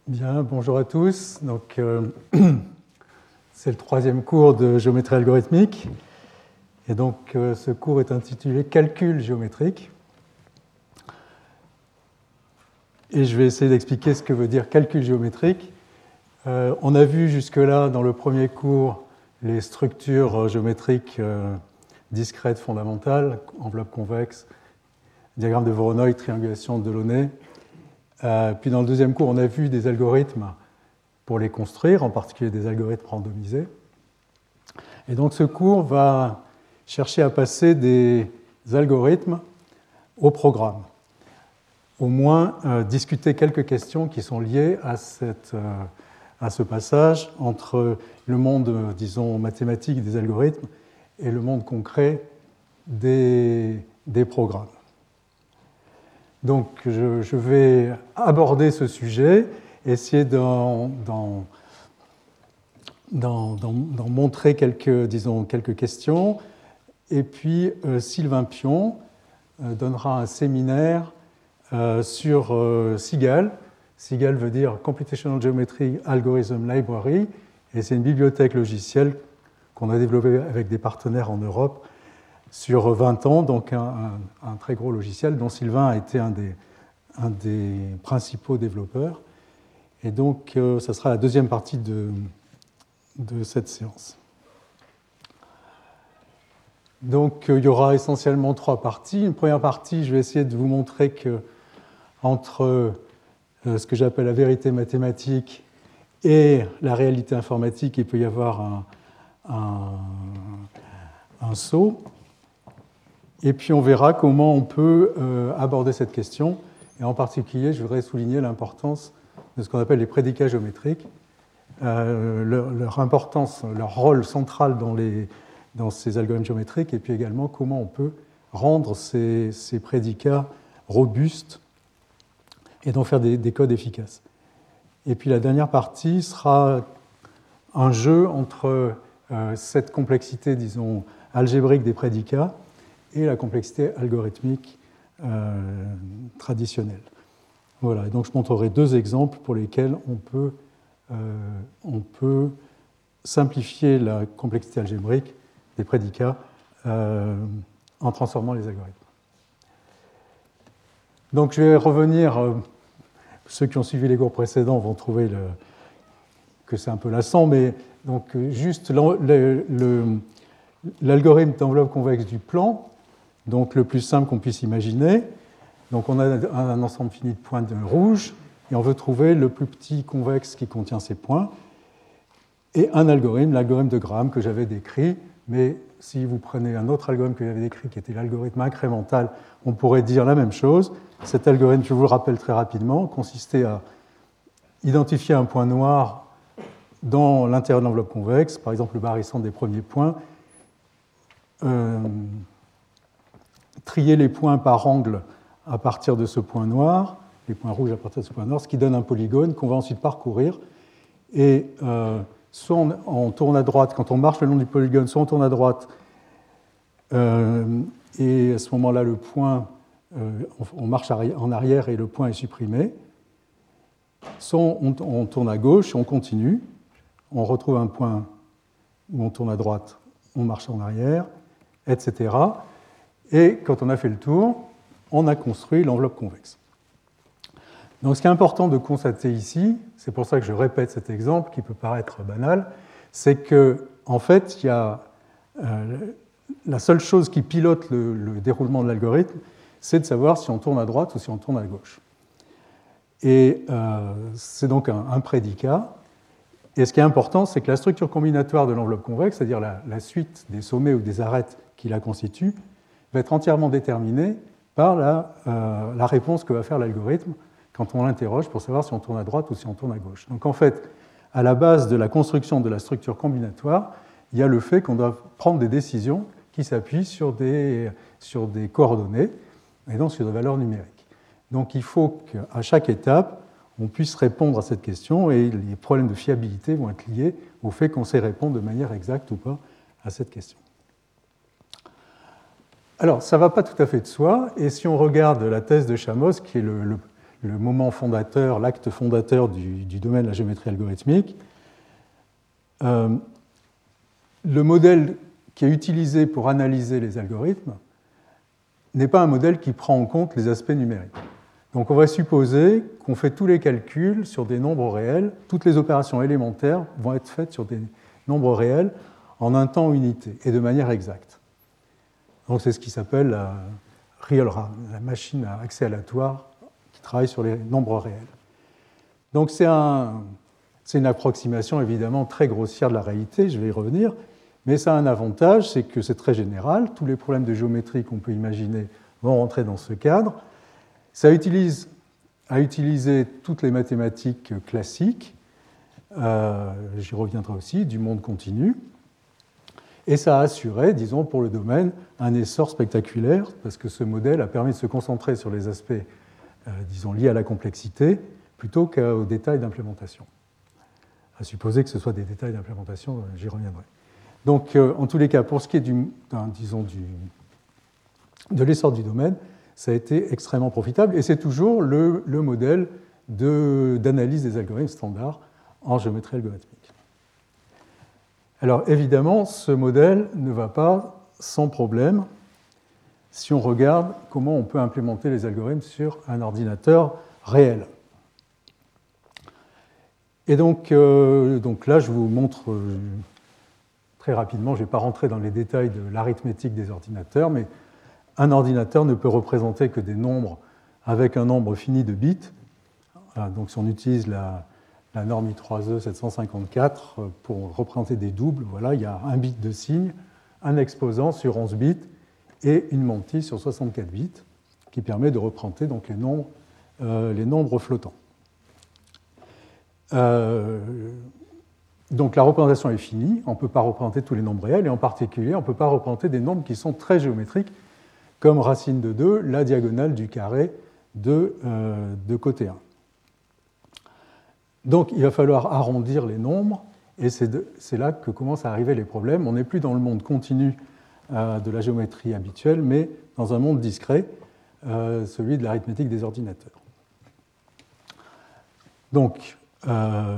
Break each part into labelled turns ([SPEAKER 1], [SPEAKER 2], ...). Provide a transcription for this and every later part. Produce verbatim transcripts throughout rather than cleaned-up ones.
[SPEAKER 1] Bien, bonjour à tous. Donc, euh, c'est le troisième cours de géométrie algorithmique. Et donc, euh, ce cours est intitulé Calcul géométrique. Et je vais essayer d'expliquer ce que veut dire calcul géométrique. Euh, on a vu jusque-là, dans le premier cours, les structures géométriques euh, discrètes fondamentales, enveloppe convexe, diagramme de Voronoi, triangulation de Delaunay. Euh, puis dans le deuxième cours, on a vu des algorithmes pour les construire, en particulier des algorithmes randomisés. Et donc ce cours va chercher à passer des algorithmes au programme. Au moins euh, discuter quelques questions qui sont liées à, cette, euh, à ce passage entre le monde, euh, disons, mathématique des algorithmes et le monde concret des, des programmes. Donc, je, je vais aborder ce sujet, essayer d'en, d'en, d'en, d'en montrer quelques, disons, quelques questions. Et puis, euh, Sylvain Pion euh, donnera un séminaire euh, sur euh, SIGAL. SIGAL veut dire Computational Geometry Algorithm Library, et c'est une bibliothèque logicielle qu'on a développée avec des partenaires en Europe sur vingt ans, donc un, un, un très gros logiciel dont Sylvain a été un des, un des principaux développeurs. Et donc, euh, ça sera la deuxième partie de, de cette séance. Donc, euh, il y aura essentiellement trois parties. Une première partie, je vais essayer de vous montrer que entre euh, ce que j'appelle la vérité mathématique et la réalité informatique, il peut y avoir un, un, un saut. Et puis on verra comment on peut euh, aborder cette question. Et en particulier, je voudrais souligner l'importance de ce qu'on appelle les prédicats géométriques, euh, leur, leur importance, leur rôle central dans, les, dans ces algorithmes géométriques, et puis également comment on peut rendre ces, ces prédicats robustes et donc faire des, des codes efficaces. Et puis la dernière partie sera un jeu entre euh, cette complexité, disons, algébrique des prédicats et la complexité algorithmique euh, traditionnelle. Voilà, et donc je montrerai deux exemples pour lesquels on peut, euh, on peut simplifier la complexité algébrique des prédicats euh, en transformant les algorithmes. Donc je vais revenir, euh, ceux qui ont suivi les cours précédents vont trouver le, que c'est un peu lassant, mais donc juste le, le, le, l'algorithme d'enveloppe convexe du plan, donc le plus simple qu'on puisse imaginer. Donc on a un ensemble fini de points de rouge, et on veut trouver le plus petit convexe qui contient ces points, et un algorithme, l'algorithme de Graham que j'avais décrit, mais si vous prenez un autre algorithme que j'avais décrit, qui était l'algorithme incrémental, on pourrait dire la même chose. Cet algorithme, je vous le rappelle très rapidement, consistait à identifier un point noir dans l'intérieur de l'enveloppe convexe, par exemple le barrissant des premiers points, euh, trier les points par angle à partir de ce point noir, les points rouges à partir de ce point noir, ce qui donne un polygone qu'on va ensuite parcourir. Et euh, soit on, on tourne à droite, quand on marche le long du polygone, soit on tourne à droite, euh, et à ce moment-là, le point, euh, on, on marche en arrière et le point est supprimé. Soit on, on tourne à gauche, on continue, on retrouve un point où on tourne à droite, on marche en arrière, et cetera. Et quand on a fait le tour, on a construit l'enveloppe convexe. Donc ce qui est important de constater ici, c'est pour ça que je répète cet exemple qui peut paraître banal, c'est que en fait, il y a, euh, la seule chose qui pilote le, le déroulement de l'algorithme, c'est de savoir si on tourne à droite ou si on tourne à gauche. Et euh, c'est donc un, un prédicat. Et ce qui est important, c'est que la structure combinatoire de l'enveloppe convexe, c'est-à-dire la, la suite des sommets ou des arêtes qui la constituent, va être entièrement déterminée par la, euh, la réponse que va faire l'algorithme quand on l'interroge pour savoir si on tourne à droite ou si on tourne à gauche. Donc en fait, à la base de la construction de la structure combinatoire, il y a le fait qu'on doit prendre des décisions qui s'appuient sur des, sur des coordonnées et donc sur des valeurs numériques. Donc il faut qu'à chaque étape, on puisse répondre à cette question et les problèmes de fiabilité vont être liés au fait qu'on sait répondre de manière exacte ou pas à cette question. Alors, ça ne va pas tout à fait de soi, et si on regarde la thèse de Chamos, qui est le, le, le moment fondateur, l'acte fondateur du, du domaine de la géométrie algorithmique. Euh, le modèle qui est utilisé pour analyser les algorithmes n'est pas un modèle qui prend en compte les aspects numériques. Donc on va supposer qu'on fait tous les calculs sur des nombres réels, toutes les opérations élémentaires vont être faites sur des nombres réels en un temps unité et de manière exacte. Donc c'est ce qui s'appelle la Real RAM, la machine à accès aléatoire qui travaille sur les nombres réels. Donc c'est un, c'est une approximation évidemment très grossière de la réalité, je vais y revenir, mais ça a un avantage, c'est que c'est très général, tous les problèmes de géométrie qu'on peut imaginer vont rentrer dans ce cadre. Ça utilise à utiliser toutes les mathématiques classiques, euh, j'y reviendrai aussi, du monde continu, et ça a assuré, disons, pour le domaine, un essor spectaculaire, parce que ce modèle a permis de se concentrer sur les aspects, euh, disons, liés à la complexité, plutôt qu'aux détails d'implémentation. À supposer que ce soit des détails d'implémentation, j'y reviendrai. Donc, euh, en tous les cas, pour ce qui est du, disons, du, de l'essor du domaine, ça a été extrêmement profitable, et c'est toujours le, le modèle de, d'analyse des algorithmes standards en géométrie algorithmique. Alors, évidemment, ce modèle ne va pas sans problème si on regarde comment on peut implémenter les algorithmes sur un ordinateur réel. Et donc, euh, donc là, je vous montre euh, très rapidement, je ne vais pas rentrer dans les détails de l'arithmétique des ordinateurs, mais un ordinateur ne peut représenter que des nombres avec un nombre fini de bits. Donc si on utilise la, la norme I trois E sept cent cinquante-quatre pour représenter des doubles, voilà, il y a un bit de signe, un exposant sur onze bits et une mantille sur soixante-quatre bits qui permet de représenter donc les nombres, euh, les nombres flottants. Euh, donc la représentation est finie, on ne peut pas représenter tous les nombres réels et en particulier on ne peut pas représenter des nombres qui sont très géométriques comme racine de deux, la diagonale du carré de, euh, de côté un. Donc il va falloir arrondir les nombres, et c'est, de, c'est là que commencent à arriver les problèmes. On n'est plus dans le monde continu euh, de la géométrie habituelle, mais dans un monde discret, euh, celui de l'arithmétique des ordinateurs. Donc, euh,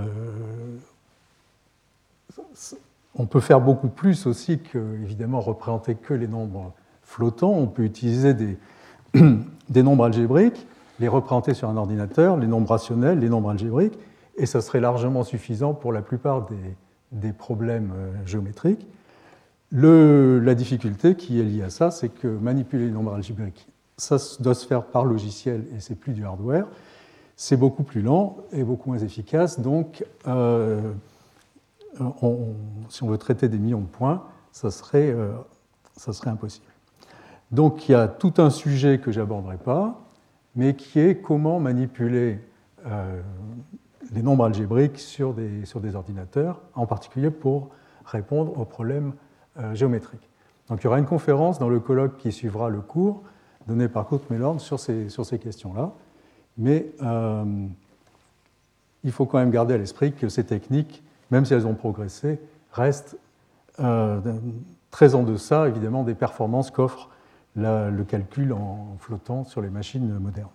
[SPEAKER 1] on peut faire beaucoup plus aussi que, évidemment, représenter que les nombres flottants. On peut utiliser des, des nombres algébriques, les représenter sur un ordinateur, les nombres rationnels, les nombres algébriques, et ça serait largement suffisant pour la plupart des, des problèmes géométriques. Le, la difficulté qui est liée à ça, c'est que manipuler les nombres algébriques, ça doit se faire par logiciel et c'est plus du hardware. C'est beaucoup plus lent et beaucoup moins efficace, donc euh, on, si on veut traiter des millions de points, ça serait, euh, ça serait impossible. Donc il y a tout un sujet que je n'aborderai pas, mais qui est comment manipuler euh, les nombres algébriques sur des, sur des ordinateurs, en particulier pour répondre aux problèmes euh, géométriques. Donc il y aura une conférence dans le colloque qui suivra le cours, donné par Kurt Mellorn sur ces, sur ces questions-là, mais euh, il faut quand même garder à l'esprit que ces techniques, même si elles ont progressé, restent euh, très en deçà, évidemment, des performances qu'offre la, le calcul en flottant sur les machines modernes.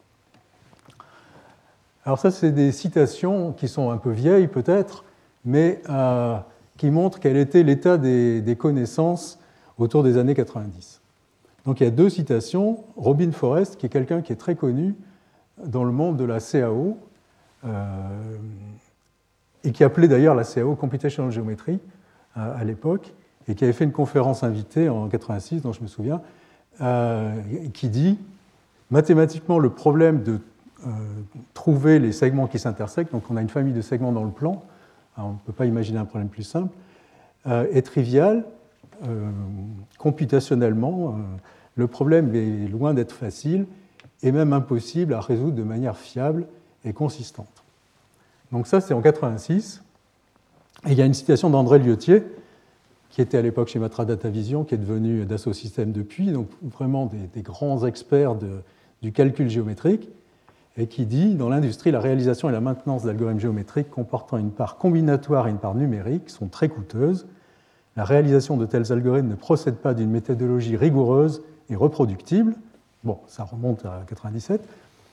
[SPEAKER 1] Alors ça, c'est des citations qui sont un peu vieilles peut-être, mais euh, qui montrent quel était l'état des, des connaissances autour des années quatre-vingt-dix. Donc il y a deux citations. Robin Forrest, qui est quelqu'un qui est très connu dans le monde de la C A O, euh, et qui appelait d'ailleurs la C A O Computational Geometry euh, à l'époque, et qui avait fait une conférence invitée en quatre-vingt-six, dont je me souviens, euh, qui dit « Mathématiquement, le problème de euh, trouver les segments qui s'intersectent, donc on a une famille de segments dans le plan, alors on ne peut pas imaginer un problème plus simple, euh, est trivial, euh, computationnellement, euh, le problème est loin d'être facile, et même impossible à résoudre de manière fiable et consistante. » Donc ça, c'est en quatre-vingt-six. Et il y a une citation d'André Liotier, qui était à l'époque chez Matra Data Vision, qui est devenu Dassault Systèmes depuis, donc vraiment des, des grands experts de, du calcul géométrique, et qui dit « Dans l'industrie, la réalisation et la maintenance d'algorithmes géométriques comportant une part combinatoire et une part numérique sont très coûteuses. La réalisation de tels algorithmes ne procède pas d'une méthodologie rigoureuse et reproductible. » Bon, ça remonte à quatre-vingt-dix-sept.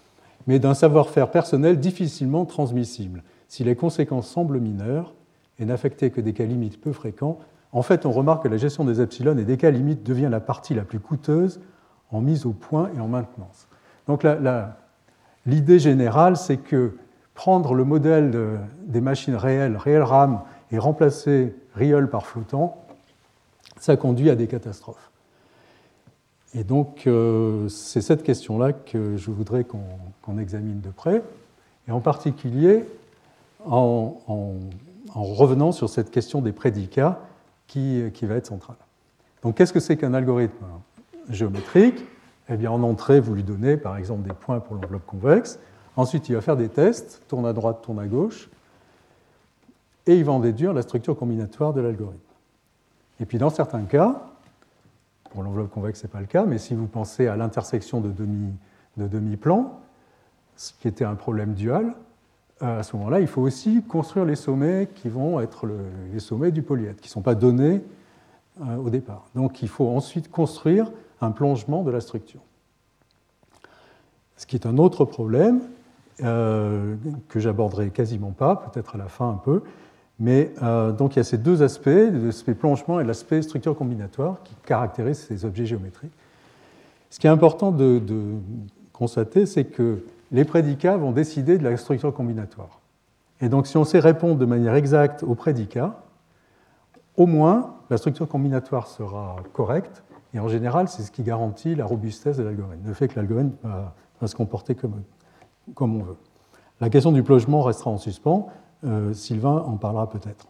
[SPEAKER 1] mais d'un savoir-faire personnel difficilement transmissible. Si les conséquences semblent mineures et n'affecter que des cas limites peu fréquents, en fait, on remarque que la gestion des epsilon et des cas limites devient la partie la plus coûteuse en mise au point et en maintenance. Donc la, la, l'idée générale, c'est que prendre le modèle de, des machines réelles, réel RAM, et remplacer real par flottant, ça conduit à des catastrophes. Et donc, euh, c'est cette question-là que je voudrais qu'on, qu'on examine de près, et en particulier en, en, en revenant sur cette question des prédicats qui, qui va être centrale. Donc, qu'est-ce que c'est qu'un algorithme géométrique? Eh bien, en entrée, vous lui donnez, par exemple, des points pour l'enveloppe convexe. Ensuite, il va faire des tests, tourne à droite, tourne à gauche, et il va en déduire la structure combinatoire de l'algorithme. Et puis, dans certains cas, pour l'enveloppe convexe, ce n'est pas le cas, mais si vous pensez à l'intersection de, demi, de demi-plans, ce qui était un problème dual, à ce moment-là, il faut aussi construire les sommets qui vont être le, les sommets du polyèdre, qui ne sont pas donnés euh, au départ. Donc, il faut ensuite construire un plongement de la structure. Ce qui est un autre problème, euh, que j'aborderai quasiment pas, peut-être à la fin un peu, mais euh, donc il y a ces deux aspects, l'aspect plongement et l'aspect structure combinatoire, qui caractérisent ces objets géométriques. Ce qui est important de, de constater, c'est que les prédicats vont décider de la structure combinatoire. Et donc, si on sait répondre de manière exacte aux prédicats, au moins, la structure combinatoire sera correcte, et en général, c'est ce qui garantit la robustesse de l'algorithme, le fait que l'algorithme va, va se comporter comme, comme on veut. La question du plongement restera en suspens. Euh, Sylvain en parlera peut-être.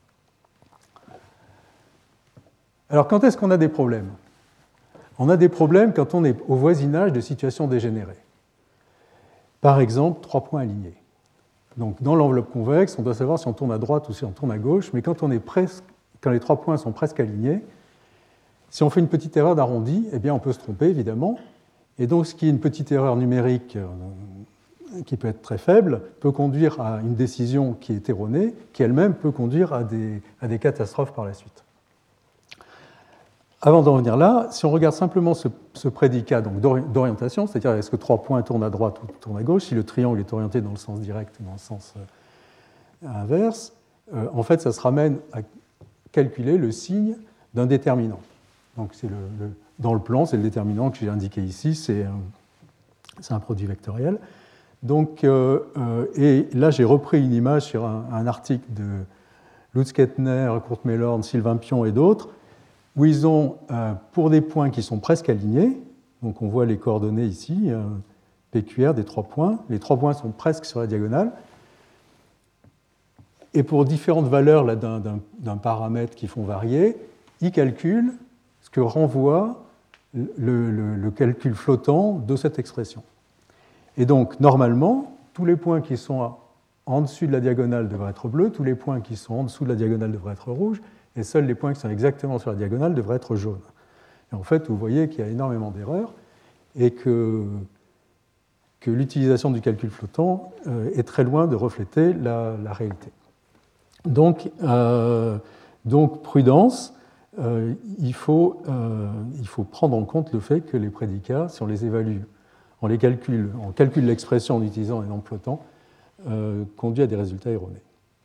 [SPEAKER 1] Alors, quand est-ce qu'on a des problèmes? On a des problèmes quand on est au voisinage de situations dégénérées. Par exemple, trois points alignés. Donc, dans l'enveloppe convexe, on doit savoir si on tourne à droite ou si on tourne à gauche, mais quand, on est presque, quand les trois points sont presque alignés, si on fait une petite erreur d'arrondi, eh bien, on peut se tromper, évidemment. Et donc, ce qui est une petite erreur numérique qui peut être très faible, peut conduire à une décision qui est erronée, qui elle-même peut conduire à des, à des catastrophes par la suite. Avant d'en venir là, si on regarde simplement ce, ce prédicat donc, d'orientation, c'est-à-dire est-ce que trois points tournent à droite ou tournent à gauche, si le triangle est orienté dans le sens direct ou dans le sens euh, inverse, euh, en fait, ça se ramène à calculer le signe d'un déterminant. Donc, c'est le, le, dans le plan, c'est le déterminant que j'ai indiqué ici, c'est un, c'est un produit vectoriel. Donc, euh, euh, et là, j'ai repris une image sur un, un article de Lutz Kettner, Kurt Mellorn, Sylvain Pion et d'autres, où ils ont, euh, pour des points qui sont presque alignés, donc on voit les coordonnées ici, euh, P Q R des trois points, les trois points sont presque sur la diagonale, et pour différentes valeurs là, d'un, d'un, d'un paramètre qui font varier, ils calculent ce que renvoie le, le, le calcul flottant de cette expression. Et donc, normalement, tous les points qui sont en dessus de la diagonale devraient être bleus, tous les points qui sont en dessous de la diagonale devraient être rouges, et seuls les points qui sont exactement sur la diagonale devraient être jaunes. Et en fait, vous voyez qu'il y a énormément d'erreurs et que, que l'utilisation du calcul flottant euh, est très loin de refléter la, la réalité. Donc, euh, donc prudence, euh, il, faut, euh, il faut prendre en compte le fait que les prédicats, si on les évalue, on les calcule, on calcule l'expression en utilisant un nombre flottant, euh, conduit à des résultats erronés.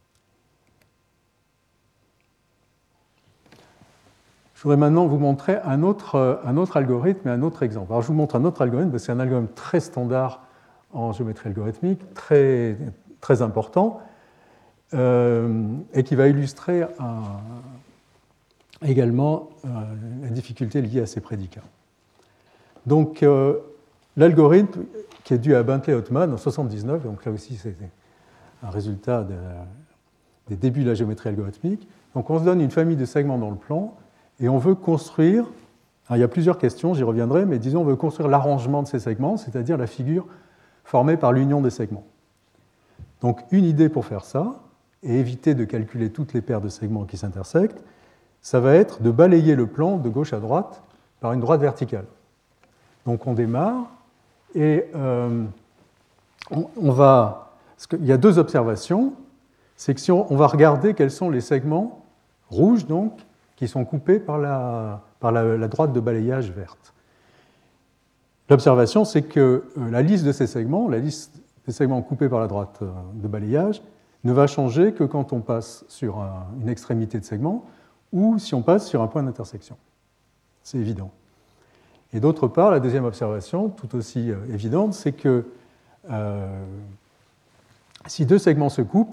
[SPEAKER 1] Je voudrais maintenant vous montrer un autre, un autre algorithme et un autre exemple. Alors, je vous montre un autre algorithme, c'est un algorithme très standard en géométrie algorithmique, très, très important, euh, et qui va illustrer un, également euh, la difficulté liée à ces prédicats. Donc, euh, l'algorithme qui est dû à Bentley-Ottman en mille neuf cent soixante-dix-neuf, donc là aussi c'est un résultat de la, des débuts de la géométrie algorithmique. Donc, on se donne une famille de segments dans le plan, et on veut construire, alors il y a plusieurs questions, j'y reviendrai, mais disons on veut construire l'arrangement de ces segments, c'est-à-dire la figure formée par l'union des segments. Donc une idée pour faire ça, et éviter de calculer toutes les paires de segments qui s'intersectent, ça va être de balayer le plan de gauche à droite par une droite verticale. Donc on démarre, et euh, on, on va... Parce qu'il y a deux observations, c'est que si on, on va regarder quels sont les segments rouges, donc, qui sont coupés par la, par la, la droite de balayage verte. l'observation, c'est que la liste de ces segments, la liste des segments coupés par la droite de balayage, ne va changer que quand on passe sur un, une extrémité de segment ou si on passe sur un point d'intersection. C'est évident. Et d'autre part, la deuxième observation, tout aussi euh, évidente, c'est que euh, si deux segments se coupent,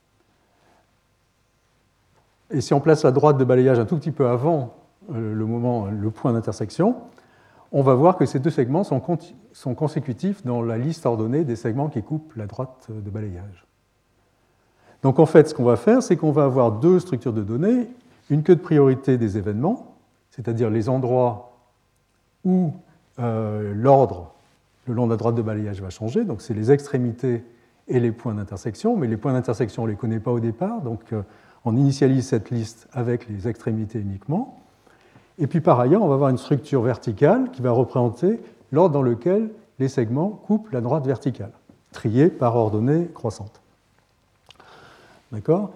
[SPEAKER 1] et si on place la droite de balayage un tout petit peu avant euh, le moment, le point d'intersection, on va voir que ces deux segments sont, sont consécutifs dans la liste ordonnée des segments qui coupent la droite de balayage. Donc en fait, ce qu'on va faire, c'est qu'on va avoir deux structures de données, une queue de priorité des événements, c'est-à-dire les endroits où euh, l'ordre le long de la droite de balayage va changer, donc c'est les extrémités et les points d'intersection, mais les points d'intersection, on ne les connaît pas au départ, donc euh, on initialise cette liste avec les extrémités uniquement. Et puis par ailleurs, on va avoir une structure verticale qui va représenter l'ordre dans lequel les segments coupent la droite verticale, triée par ordonnée croissante. D'accord ?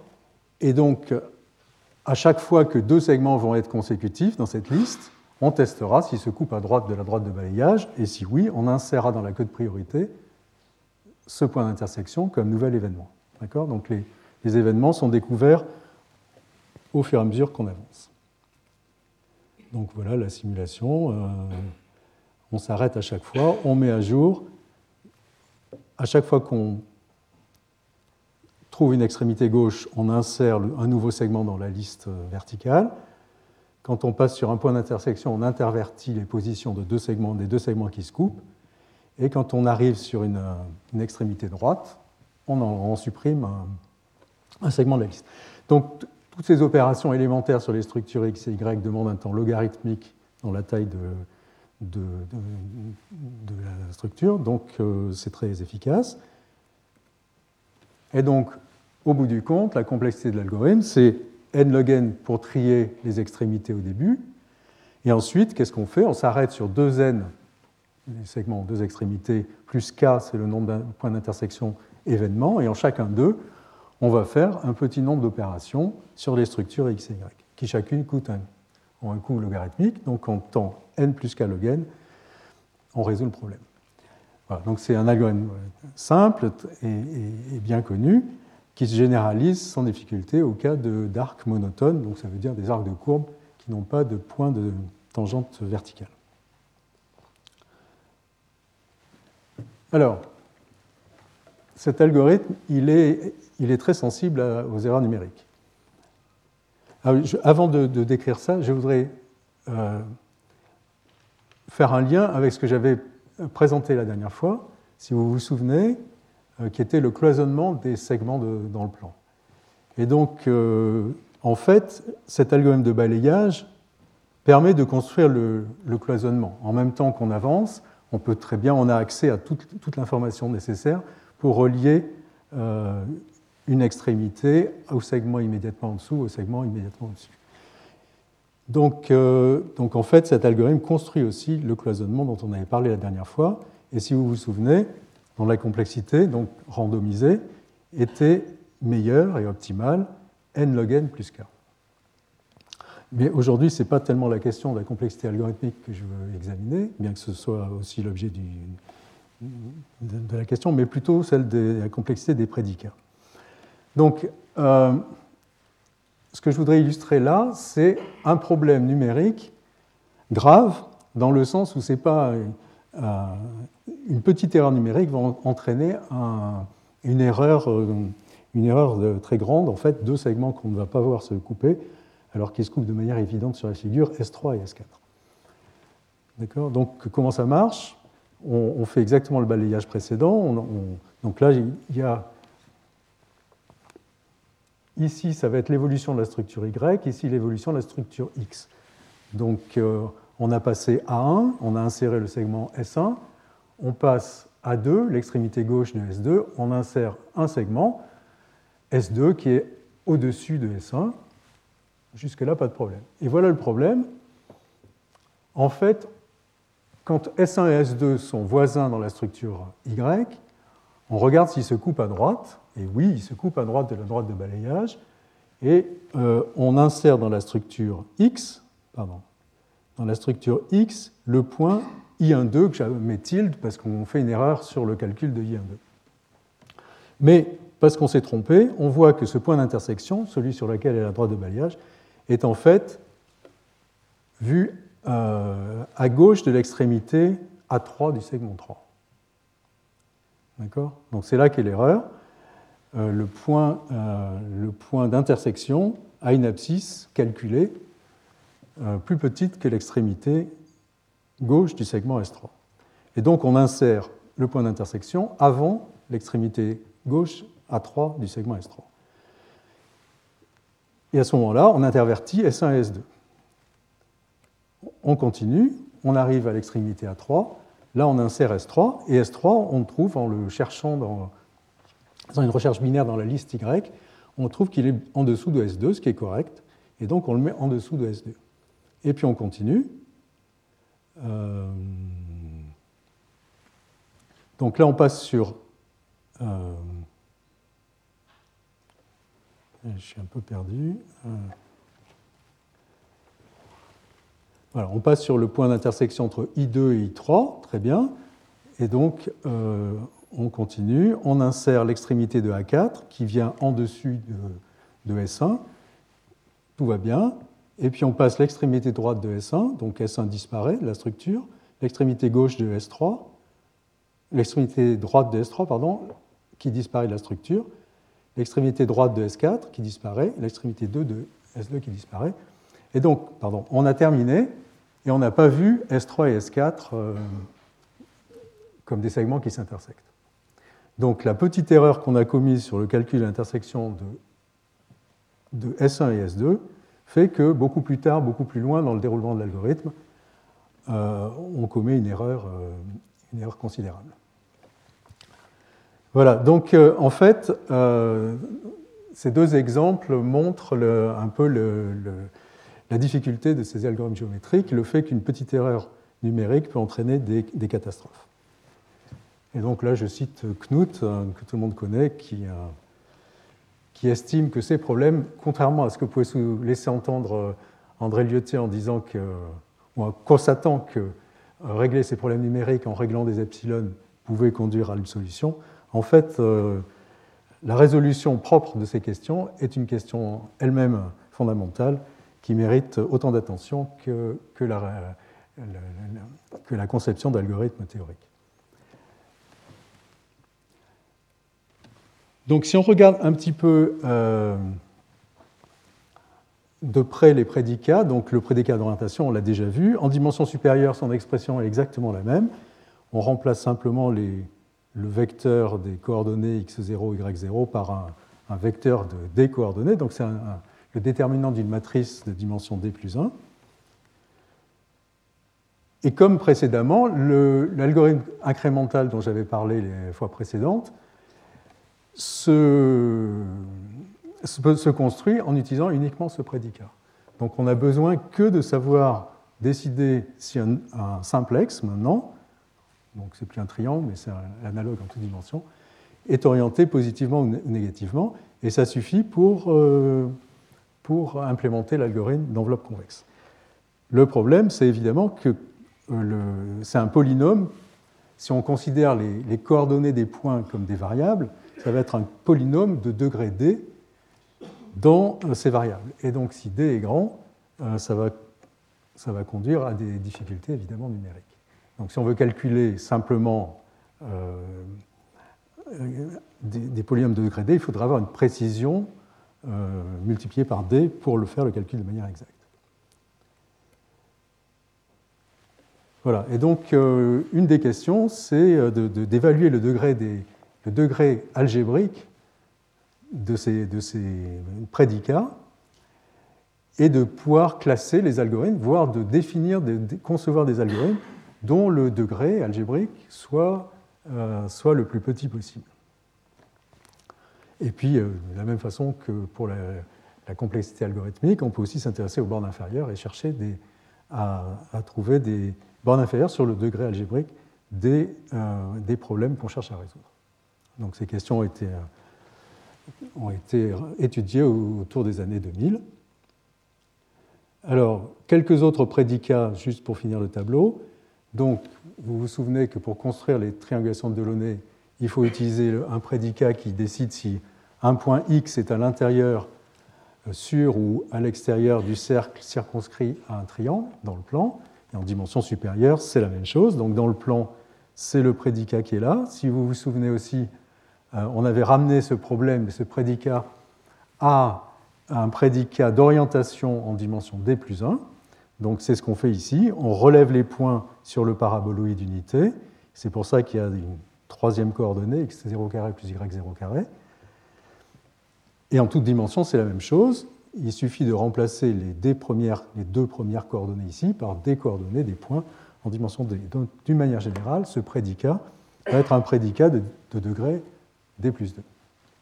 [SPEAKER 1] Et donc, à chaque fois que deux segments vont être consécutifs dans cette liste, on testera s'ils se coupent à droite de la droite de balayage, et si oui, on insérera dans la queue de priorité ce point d'intersection comme nouvel événement. D'accord ? Donc les, les événements sont découverts au fur et à mesure qu'on avance. Donc voilà la simulation. Euh, on s'arrête à chaque fois, on met à jour. À chaque fois qu'on trouve une extrémité gauche, on insère un nouveau segment dans la liste verticale. Quand on passe sur un point d'intersection, on intervertit les positions de deux segments, des deux segments qui se coupent. Et quand on arrive sur une, une extrémité droite, on, en, on supprime un, un segment de la liste. Donc, toutes ces opérations élémentaires sur les structures X et Y demandent un temps logarithmique dans la taille de, de, de, de la structure, donc euh, c'est très efficace. Et donc, au bout du compte, la complexité de l'algorithme, c'est n log n pour trier les extrémités au début. Et ensuite, qu'est-ce qu'on fait ? On s'arrête sur deux n, les segments, deux extrémités, plus k, c'est le nombre de points d'intersection événements, et en chacun d'eux, on va faire un petit nombre d'opérations sur les structures X et Y, qui chacune coûte un, ont un coût logarithmique. Donc en temps n plus k log n, on résout le problème. Voilà, donc c'est un algorithme simple et, et, et bien connu, qui se généralise sans difficulté au cas d'arcs monotones, donc ça veut dire des arcs de courbe qui n'ont pas de point de tangente verticale. Alors, cet algorithme, il est, il est très sensible à, aux erreurs numériques. Alors, je, avant de, de décrire ça, je voudrais euh, faire un lien avec ce que j'avais présenté la dernière fois, si vous vous souvenez, euh, qui était le cloisonnement des segments de, dans le plan. Et donc, euh, en fait, cet algorithme de balayage permet de construire le, le cloisonnement. En même temps qu'on avance, on peut très bien, on a accès à toute, toute l'information nécessaire pour relier euh, une extrémité au segment immédiatement en dessous, au segment immédiatement au-dessus. Donc, euh, donc, en fait, cet algorithme construit aussi le cloisonnement dont on avait parlé la dernière fois. Et si vous vous souvenez, dont la complexité, donc randomisée, était meilleure et optimale, n log n plus k. Mais aujourd'hui, ce n'est pas tellement la question de la complexité algorithmique que je veux examiner, bien que ce soit aussi l'objet du, de, de la question, mais plutôt celle de la complexité des prédicats. Donc, euh, ce que je voudrais illustrer là, c'est un problème numérique grave, dans le sens où c'est pas euh, une petite erreur numérique va entraîner un, une erreur, une erreur de, très grande, en fait, deux segments qu'on ne va pas voir se couper, alors qu'ils se coupent de manière évidente sur la figure S trois et S quatre. D'accord ? Donc, comment ça marche ? on, on fait exactement le balayage précédent. On, on, donc là, il y a... Ici, ça va être l'évolution de la structure Y, ici, l'évolution de la structure X. Donc, euh, on a passé A un, on a inséré le segment S un, on passe A deux, l'extrémité gauche de S deux, on insère un segment, S deux, qui est au-dessus de S un. Jusque-là, pas de problème. Et voilà le problème. En fait, quand S un et S deux sont voisins dans la structure Y, on regarde s'ils se coupent à droite. Et oui, ils se coupent à droite de la droite de balayage. Et euh, on insère dans la structure X, pardon, dans la structure X, le point I un deux, que je mets tilde parce qu'on fait une erreur sur le calcul de I un deux. Mais parce qu'on s'est trompé, on voit que ce point d'intersection, celui sur lequel est la droite de balayage, est en fait vu euh, à gauche de l'extrémité A trois du segment trois. D'accord ? Donc c'est là qu'est l'erreur. Euh, le point, euh, le point d'intersection a une abscisse calculée euh, plus petite que l'extrémité gauche du segment S trois. Et donc on insère le point d'intersection avant l'extrémité gauche A trois du segment S trois. Et à ce moment-là, on intervertit S un et S deux. On continue, on arrive à l'extrémité A trois, là on insère S trois, et S trois, on trouve, en le cherchant dans, dans une recherche binaire dans la liste Y, on trouve qu'il est en dessous de S deux, ce qui est correct, et donc on le met en dessous de S deux. Et puis on continue. Euh, donc là on passe sur... Euh, je suis un peu perdu. Euh, Voilà, on passe sur le point d'intersection entre I deux et I trois, très bien. Et donc, euh, on continue. On insère l'extrémité de A quatre qui vient en dessus de, de S un. Tout va bien. Et puis, on passe l'extrémité droite de S un. Donc, S un disparaît de la structure. L'extrémité gauche de S trois. L'extrémité droite de S trois, pardon, qui disparaît de la structure. L'extrémité droite de S quatre qui disparaît. L'extrémité deux de S deux qui disparaît. Et donc, pardon, on a terminé, et on n'a pas vu S trois et S quatre euh, comme des segments qui s'intersectent. Donc, la petite erreur qu'on a commise sur le calcul de l'intersection de, de S un et S deux fait que beaucoup plus tard, beaucoup plus loin dans le déroulement de l'algorithme, euh, on commet une erreur, euh, une erreur considérable. Voilà, donc euh, en fait, euh, ces deux exemples montrent le, un peu le, le la difficulté de ces algorithmes géométriques, le fait qu'une petite erreur numérique peut entraîner des, des catastrophes. Et donc là, je cite Knut, que tout le monde connaît, qui, euh, qui estime que ces problèmes, contrairement à ce que pouvait laisser entendre André Lyoté en disant que, ou en constatant que euh, régler ces problèmes numériques en réglant des epsilon pouvait conduire à une solution, en fait, euh, la résolution propre de ces questions est une question elle-même fondamentale, qui mérite autant d'attention que, que, la, la, la, que la conception d'algorithmes théoriques. Donc si on regarde un petit peu euh, de près les prédicats, donc le prédicat d'orientation, on l'a déjà vu, en dimension supérieure, son expression est exactement la même. On remplace simplement les, le vecteur des coordonnées x zéro, y zéro par un, un vecteur de d coordonnées, donc c'est un, un le déterminant d'une matrice de dimension d plus un. Et comme précédemment, l'algorithme incrémental dont j'avais parlé les fois précédentes se, se construit en utilisant uniquement ce prédicat. Donc on n'a besoin que de savoir décider si un, un simplex, maintenant, donc c'est plus un triangle, mais c'est un analogue en toute dimension, est orienté positivement ou négativement, et ça suffit pour... Euh, pour implémenter l'algorithme d'enveloppe convexe. Le problème, c'est évidemment que c'est un polynôme. Si on considère les, les coordonnées des points comme des variables, ça va être un polynôme de degré d dans ces variables. Et donc, si d est grand, ça va, ça va conduire à des difficultés évidemment numériques. Donc, si on veut calculer simplement euh, des, des polynômes de degré d, il faudra avoir une précision Euh, multiplié par d pour le faire le calcul de manière exacte. Voilà, et donc euh, une des questions, c'est de, de, d'évaluer le degré, des, le degré algébrique de ces, de ces prédicats et de pouvoir classer les algorithmes, voire de définir, de, de concevoir des algorithmes dont le degré algébrique soit, euh, soit le plus petit possible. Et puis, euh, de la même façon que pour la, la complexité algorithmique, on peut aussi s'intéresser aux bornes inférieures et chercher des, à, à trouver des bornes inférieures sur le degré algébrique des, euh, des problèmes qu'on cherche à résoudre. Donc ces questions ont été, euh, ont été étudiées autour des années deux mille. Alors, quelques autres prédicats, juste pour finir le tableau. Donc, vous vous souvenez que pour construire les triangulations de Delaunay, il faut utiliser un prédicat qui décide si un point X est à l'intérieur, sur ou à l'extérieur du cercle circonscrit à un triangle dans le plan. Et en dimension supérieure, c'est la même chose. Donc, dans le plan, c'est le prédicat qui est là. Si vous vous souvenez aussi, euh, on avait ramené ce problème, ce prédicat, à un prédicat d'orientation en dimension d plus un. Donc c'est ce qu'on fait ici. On relève les points sur le paraboloïde unité. C'est pour ça qu'il y a une troisième coordonnée, x zéro carré plus y zéro carré. Et en toute dimension, c'est la même chose. Il suffit de remplacer les, d premières, les deux premières coordonnées ici par des coordonnées des points en dimension d. Donc d'une manière générale, ce prédicat va être un prédicat de, de degré d plus deux.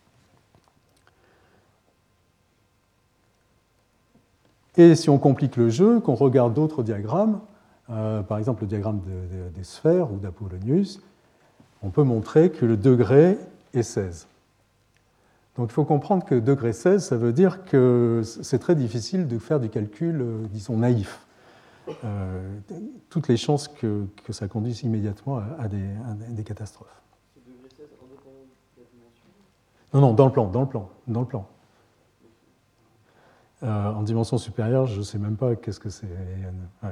[SPEAKER 1] Et si on complique le jeu, qu'on regarde d'autres diagrammes, euh, par exemple le diagramme de, de, des sphères ou d'Apollonius, on peut montrer que le degré est seize. Donc il faut comprendre que degré seize, ça veut dire que c'est très difficile de faire du calcul, euh, disons, naïf. Euh, toutes les chances que, que ça conduise immédiatement à, à, des, à des catastrophes.
[SPEAKER 2] C'est degré seize indépendant de la dimension ?
[SPEAKER 1] Non, non, dans le plan, dans le plan, dans le plan. Euh, en dimension supérieure, je ne sais même pas qu'est-ce que c'est. Ouais.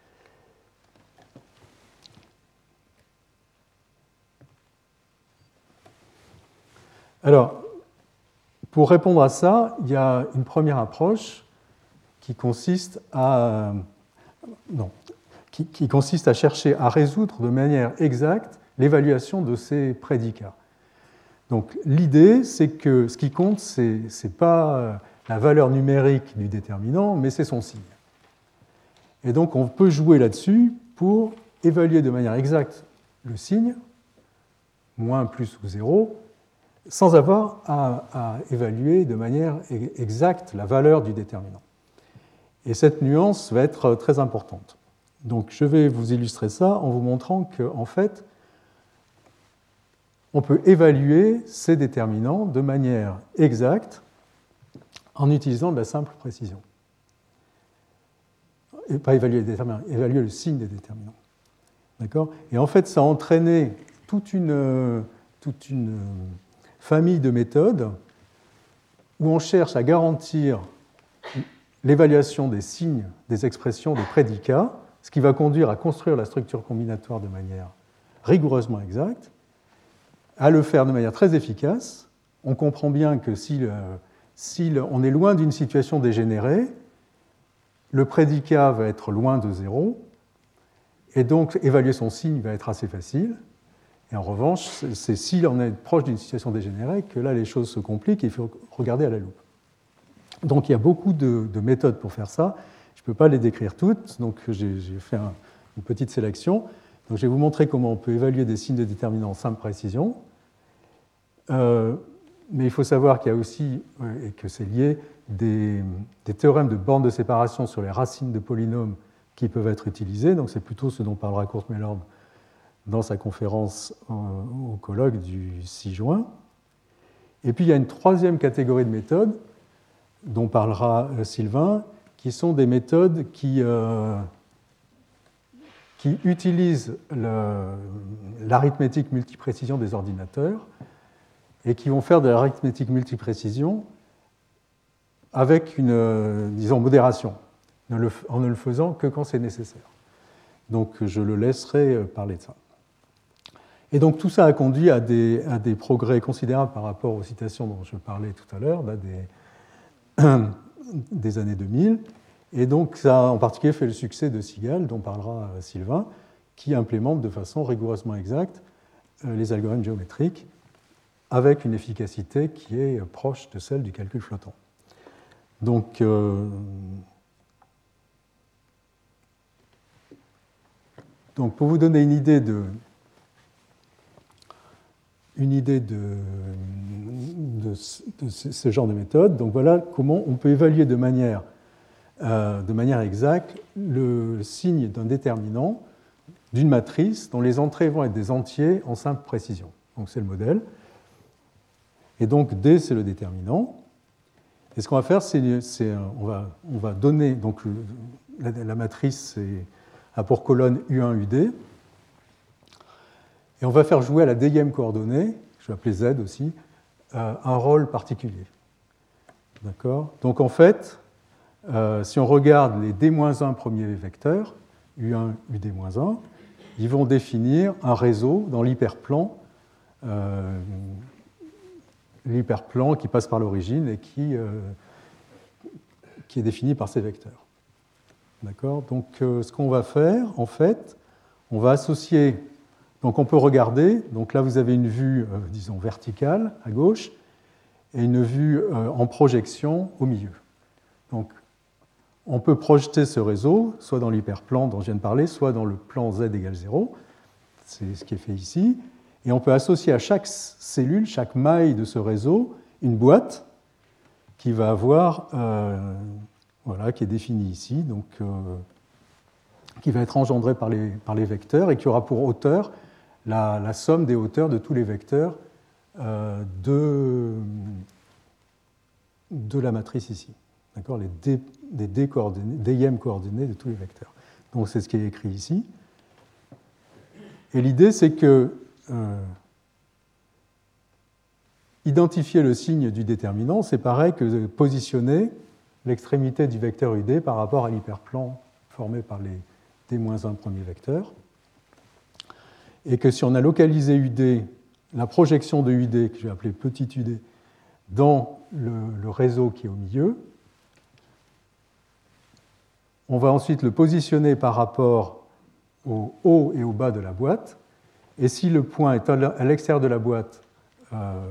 [SPEAKER 1] Alors, pour répondre à ça, il y a une première approche qui consiste à, non, qui, qui consiste à chercher à résoudre de manière exacte l'évaluation de ces prédicats. Donc, l'idée, c'est que ce qui compte, ce n'est pas la valeur numérique du déterminant, mais c'est son signe. Et donc, on peut jouer là-dessus pour évaluer de manière exacte le signe, moins, plus ou zéro, sans avoir à, à évaluer de manière exacte la valeur du déterminant. Et cette nuance va être très importante. Donc, je vais vous illustrer ça en vous montrant qu'en fait, on peut évaluer ces déterminants de manière exacte en utilisant de la simple précision. Et pas évaluer les déterminants, évaluer le signe des déterminants. D'accord ? Et en fait, ça a entraîné toute une, toute une famille de méthodes où on cherche à garantir l'évaluation des signes, des expressions, des prédicats, ce qui va conduire à construire la structure combinatoire de manière rigoureusement exacte, à le faire de manière très efficace. On comprend bien que si, le, si le, on est loin d'une situation dégénérée, le prédicat va être loin de zéro, et donc évaluer son signe va être assez facile. Et en revanche, c'est si on est proche d'une situation dégénérée que là, les choses se compliquent et il faut regarder à la loupe. Donc il y a beaucoup de, de méthodes pour faire ça. Je ne peux pas les décrire toutes, donc j'ai fait un, une petite sélection. Donc je vais vous montrer comment on peut évaluer des signes de déterminants en simple précision. Euh, mais il faut savoir qu'il y a aussi, et que c'est lié, des, des théorèmes de bornes de séparation sur les racines de polynômes qui peuvent être utilisés. Donc c'est plutôt ce dont parlera Kurt Mellord dans sa conférence au colloque du six juin. Et puis il y a une troisième catégorie de méthodes dont parlera Sylvain, qui sont des méthodes qui, euh, qui utilisent l'arithmétique multiprécision des ordinateurs et qui vont faire de l'arithmétique multiprécision avec une, disons, modération, en ne le faisant que quand c'est nécessaire. Donc je le laisserai parler de ça. Et donc tout ça a conduit à des, à des progrès considérables par rapport aux citations dont je parlais tout à l'heure, des, des années deux mille. Et donc ça a en particulier fait le succès de Sigal, dont parlera Sylvain, qui implémente de façon rigoureusement exacte les algorithmes géométriques avec une efficacité qui est proche de celle du calcul flottant. Donc, euh, donc pour vous donner une idée de, une idée de, de, de ce genre de méthode, donc voilà comment on peut évaluer de manière, euh, de manière exacte le signe d'un déterminant d'une matrice dont les entrées vont être des entiers en simple précision. Donc c'est le modèle. Et donc D, c'est le déterminant. Et ce qu'on va faire, c'est on va, on va donner, donc la, la matrice, c'est a pour colonne U un, U D. Et on va faire jouer à la dixième coordonnée, je vais appeler Z aussi, euh, un rôle particulier. D'accord ? Donc en fait, euh, si on regarde les D moins un premiers vecteurs, U un, U D moins un, ils vont définir un réseau dans l'hyperplan, euh, l'hyperplan qui passe par l'origine et qui, euh, qui est défini par ces vecteurs. D'accord ? Donc euh, ce qu'on va faire, en fait, on va associer. Donc on peut regarder, donc là vous avez une vue, euh, disons, verticale à gauche, et une vue euh, en projection au milieu. Donc on peut projeter ce réseau, soit dans l'hyperplan dont je viens de parler, soit dans le plan Z égale zéro, c'est ce qui est fait ici, et on peut associer à chaque cellule, chaque maille de ce réseau, une boîte qui va avoir, euh, voilà, qui est définie ici, donc euh, qui va être engendrée par les, par les vecteurs et qui aura pour hauteur la, la somme des hauteurs de tous les vecteurs euh, de, de la matrice ici. D'accord, les D, des D coordonnées, dixième coordonnées de tous les vecteurs. Donc c'est ce qui est écrit ici. Et l'idée, c'est que euh, identifier le signe du déterminant, c'est pareil que de positionner l'extrémité du vecteur U D par rapport à l'hyperplan formé par les D moins un premiers vecteurs. Et que si on a localisé U D, la projection de U D, que je vais appeler petit U D, dans le, le réseau qui est au milieu, on va ensuite le positionner par rapport au haut et au bas de la boîte. Et si le point est à l'extérieur de la boîte, euh,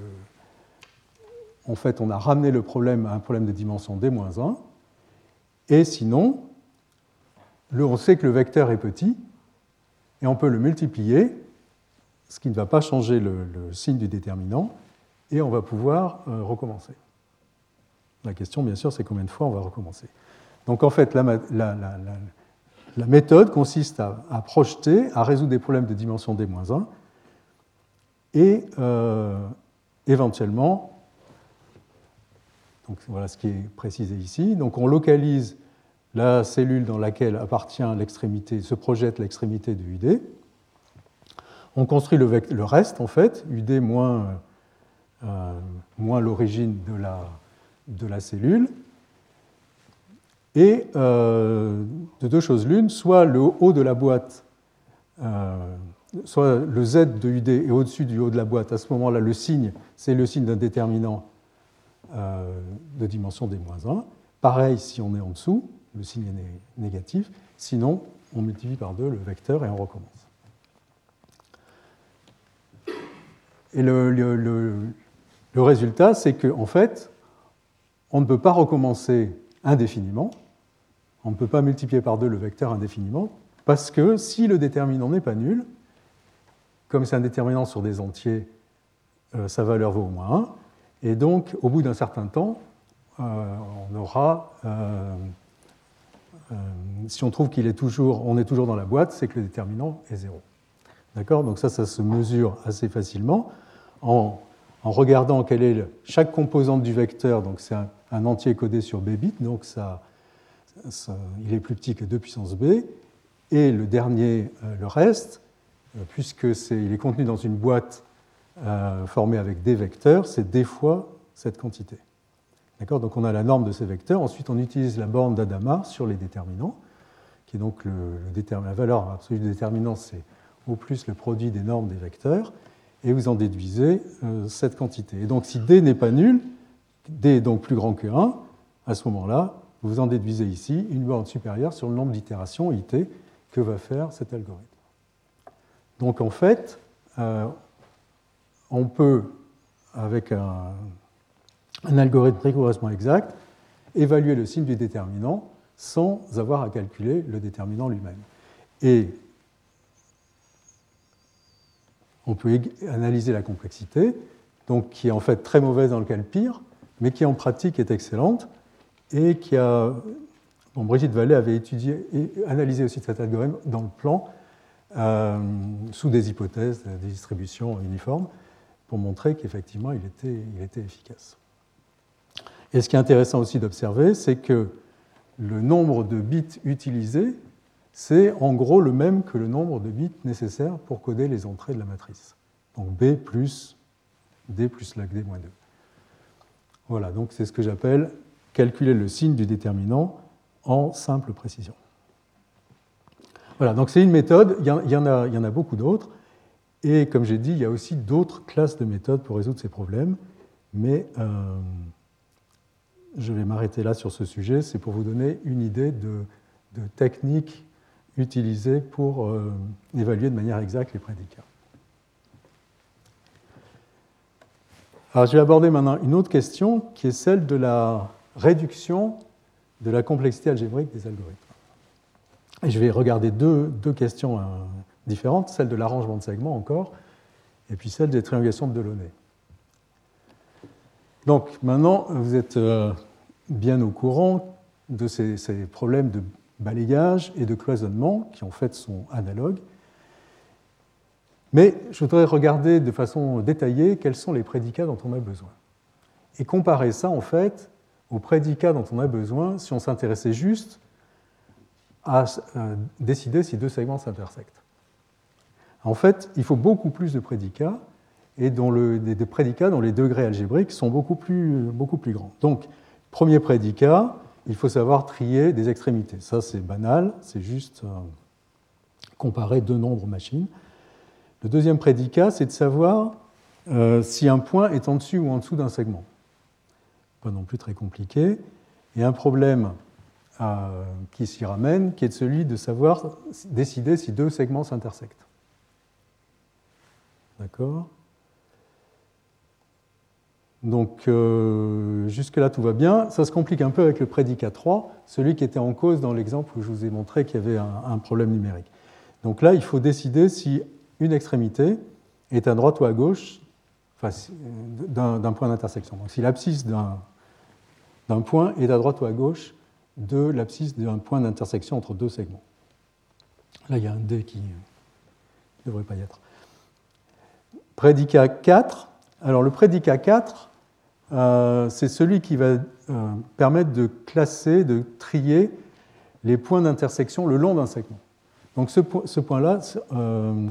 [SPEAKER 1] en fait, on a ramené le problème à un problème de dimension D moins un. Et sinon, le, on sait que le vecteur est petit, et on peut le multiplier, ce qui ne va pas changer le, le signe du déterminant, et on va pouvoir euh, recommencer. La question, bien sûr, c'est combien de fois on va recommencer. Donc en fait, la, la, la, la, la méthode consiste à, à projeter, à résoudre des problèmes de dimension D moins un, et euh, éventuellement, donc voilà ce qui est précisé ici, donc on localise la cellule dans laquelle appartient l'extrémité, se projette l'extrémité de U D. On construit le, vect- le reste, en fait, U D moins, euh, moins l'origine de la, de la cellule. Et euh, de deux choses l'une, soit le haut de la boîte, euh, soit le Z de U D est au-dessus du haut de la boîte. À ce moment-là, le signe, c'est le signe d'un déterminant euh, de dimension D moins un. Pareil si on est en dessous, le signe est négatif. Sinon, on multiplie par deux le vecteur et on recommence. Et le, le, le, le résultat, c'est qu'en fait, on ne peut pas recommencer indéfiniment. On ne peut pas multiplier par deux le vecteur indéfiniment, parce que si le déterminant n'est pas nul, comme c'est un déterminant sur des entiers, euh, sa valeur vaut au moins un, et donc, au bout d'un certain temps, euh, on aura... Euh, euh, si on trouve qu'il est toujours, on est toujours dans la boîte, c'est que le déterminant est zéro. D'accord ? Donc ça, ça se mesure assez facilement en, en regardant quelle est le, chaque composante du vecteur. Donc c'est un, un entier codé sur b bits, donc ça, ça, il est plus petit que deux puissance b. Et le dernier, euh, le reste, euh, puisque c'est, il est contenu dans une boîte euh, formée avec des vecteurs, c'est d fois cette quantité. D'accord ? Donc on a la norme de ces vecteurs. Ensuite, on utilise la borne d'Adamar sur les déterminants, qui est donc le, le détermin, la valeur absolue du déterminant, c'est au plus le produit des normes des vecteurs, et vous en déduisez euh, cette quantité. Et donc si D n'est pas nul, D est donc plus grand que un, à ce moment-là, vous en déduisez ici une borne supérieure sur le nombre d'itérations, I T, que va faire cet algorithme. Donc en fait, euh, on peut, avec un, un algorithme rigoureusement exact, évaluer le signe du déterminant sans avoir à calculer le déterminant lui-même. Et on peut analyser la complexité, donc qui est en fait très mauvaise dans le cas le pire, mais qui en pratique est excellente, et qui a... Bon, Brigitte Vallée avait étudié et analysé aussi cet algorithme dans le plan, euh, sous des hypothèses, des distributions uniformes, pour montrer qu'effectivement il était, il était efficace. Et ce qui est intéressant aussi d'observer, c'est que le nombre de bits utilisés c'est en gros le même que le nombre de bits nécessaires pour coder les entrées de la matrice. Donc B plus D plus log D moins deux. Voilà, donc c'est ce que j'appelle calculer le signe du déterminant en simple précision. Voilà, donc c'est une méthode, il y en, il y en a, il y en a beaucoup d'autres, et comme j'ai dit, il y a aussi d'autres classes de méthodes pour résoudre ces problèmes, mais euh, je vais m'arrêter là sur ce sujet, c'est pour vous donner une idée de, de techniques utilisées pour euh, évaluer de manière exacte les prédicats. Alors, je vais aborder maintenant une autre question qui est celle de la réduction de la complexité algébrique des algorithmes. Et je vais regarder deux, deux questions euh, différentes, celle de l'arrangement de segments encore, et puis celle des triangulations de Delaunay. Donc maintenant, vous êtes euh, bien au courant de ces, ces problèmes de balayage et de cloisonnement qui en fait sont analogues. Mais je voudrais regarder de façon détaillée quels sont les prédicats dont on a besoin. Et comparer ça, en fait, aux prédicats dont on a besoin si on s'intéressait juste à décider si deux segments s'intersectent. En fait, il faut beaucoup plus de prédicats, et dont le, des, des prédicats dont les degrés algébriques sont beaucoup plus, beaucoup plus grands. Donc, premier prédicat, il faut savoir trier des extrémités. Ça, c'est banal, c'est juste euh, comparer deux nombres machines. Le deuxième prédicat, c'est de savoir euh, si un point est en dessus ou en dessous d'un segment. Pas non plus très compliqué. Et un problème euh, qui s'y ramène, qui est celui de savoir décider si deux segments s'intersectent. D'accord ? Donc, euh, jusque-là, tout va bien. Ça se complique un peu avec le prédicat trois, celui qui était en cause dans l'exemple où je vous ai montré qu'il y avait un, un problème numérique. Donc là, il faut décider si une extrémité est à droite ou à gauche enfin, d'un, d'un point d'intersection. Donc, si l'abscisse d'un, d'un point est à droite ou à gauche de l'abscisse d'un point d'intersection entre deux segments. Là, il y a un D qui ne devrait pas y être. Prédicat quatre. Alors, le prédicat quatre, euh, c'est celui qui va euh, permettre de classer, de trier les points d'intersection le long d'un segment. Donc, ce, po- ce point-là, euh,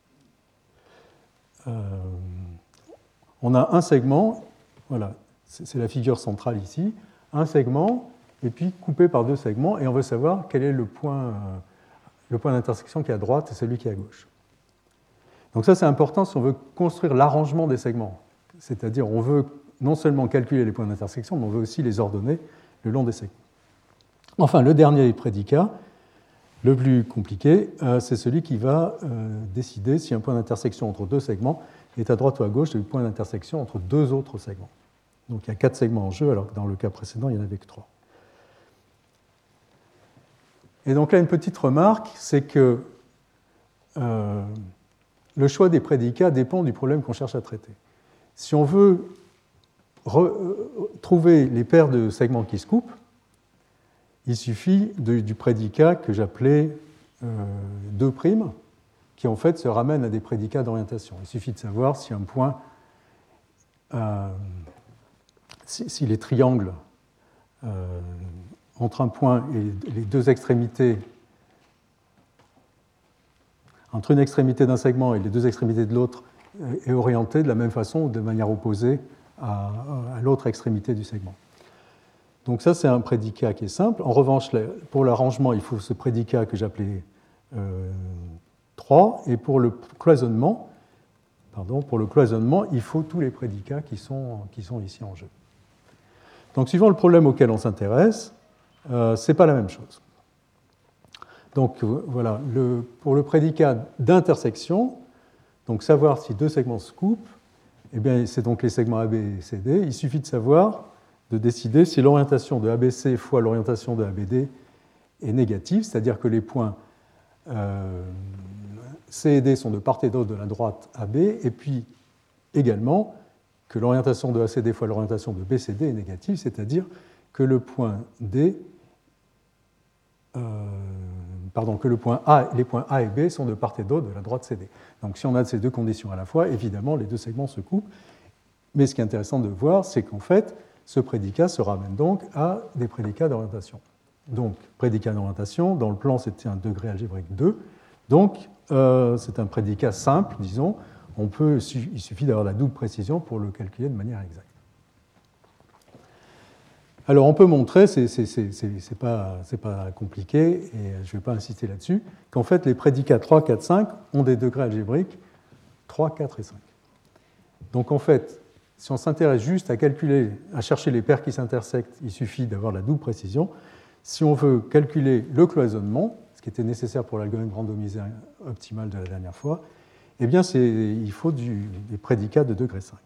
[SPEAKER 1] euh, on a un segment, voilà, c'est, c'est la figure centrale ici, un segment, et puis coupé par deux segments, et on veut savoir quel est le point, euh, le point d'intersection qui est à droite et celui qui est à gauche. Donc ça, c'est important si on veut construire l'arrangement des segments. C'est-à-dire, on veut non seulement calculer les points d'intersection, mais on veut aussi les ordonner le long des segments. Enfin, le dernier prédicat, le plus compliqué, euh, c'est celui qui va euh, décider si un point d'intersection entre deux segments est à droite ou à gauche du point d'intersection entre deux autres segments. Donc il y a quatre segments en jeu, alors que dans le cas précédent, il n'y en avait que trois. Et donc là, une petite remarque, c'est que euh, le choix des prédicats dépend du problème qu'on cherche à traiter. Si on veut re- trouver les paires de segments qui se coupent, il suffit de, du prédicat que j'appelais euh, deux primes, qui en fait se ramène à des prédicats d'orientation. Il suffit de savoir si un point, euh, si, si les triangles euh, entre un point et les deux extrémités, entre une extrémité d'un segment et les deux extrémités de l'autre, est orienté de la même façon ou de manière opposée à, à l'autre extrémité du segment. Donc ça, c'est un prédicat qui est simple. En revanche, pour l'arrangement, il faut ce prédicat que j'appelais euh, trois, et pour le cloisonnement, pardon, pour le cloisonnement, il faut tous les prédicats qui sont, qui sont ici en jeu. Donc, suivant le problème auquel on s'intéresse, euh, ce n'est pas la même chose. Donc, voilà, le, pour le prédicat d'intersection, donc savoir si deux segments se coupent, eh bien, c'est donc les segments A B et C D. Il suffit de savoir, de décider si l'orientation de A B C fois l'orientation de A B D est négative, c'est-à-dire que les points euh, C et D sont de part et d'autre de la droite A B, et puis également que l'orientation de A C D fois l'orientation de B C D est négative, c'est-à-dire que le point D, euh, pardon, que le point A, les points A et B sont de part et d'autre de la droite C D. Donc si on a ces deux conditions à la fois, évidemment, les deux segments se coupent. Mais ce qui est intéressant de voir, c'est qu'en fait, ce prédicat se ramène donc à des prédicats d'orientation. Donc, prédicat d'orientation, dans le plan, c'était un degré algébrique deux. Donc, euh, c'est un prédicat simple, disons. On peut, il suffit d'avoir la double précision pour le calculer de manière exacte. Alors, on peut montrer, c'est n'est pas, pas compliqué, et je ne vais pas insister là-dessus, qu'en fait, les prédicats trois, quatre, cinq ont des degrés algébriques trois, quatre et cinq. Donc, en fait, si on s'intéresse juste à calculer, à chercher les paires qui s'intersectent, il suffit d'avoir la double précision. Si on veut calculer le cloisonnement, ce qui était nécessaire pour l'algorithme randomisé optimal de la dernière fois, eh bien, il faut du, des prédicats de degré cinq.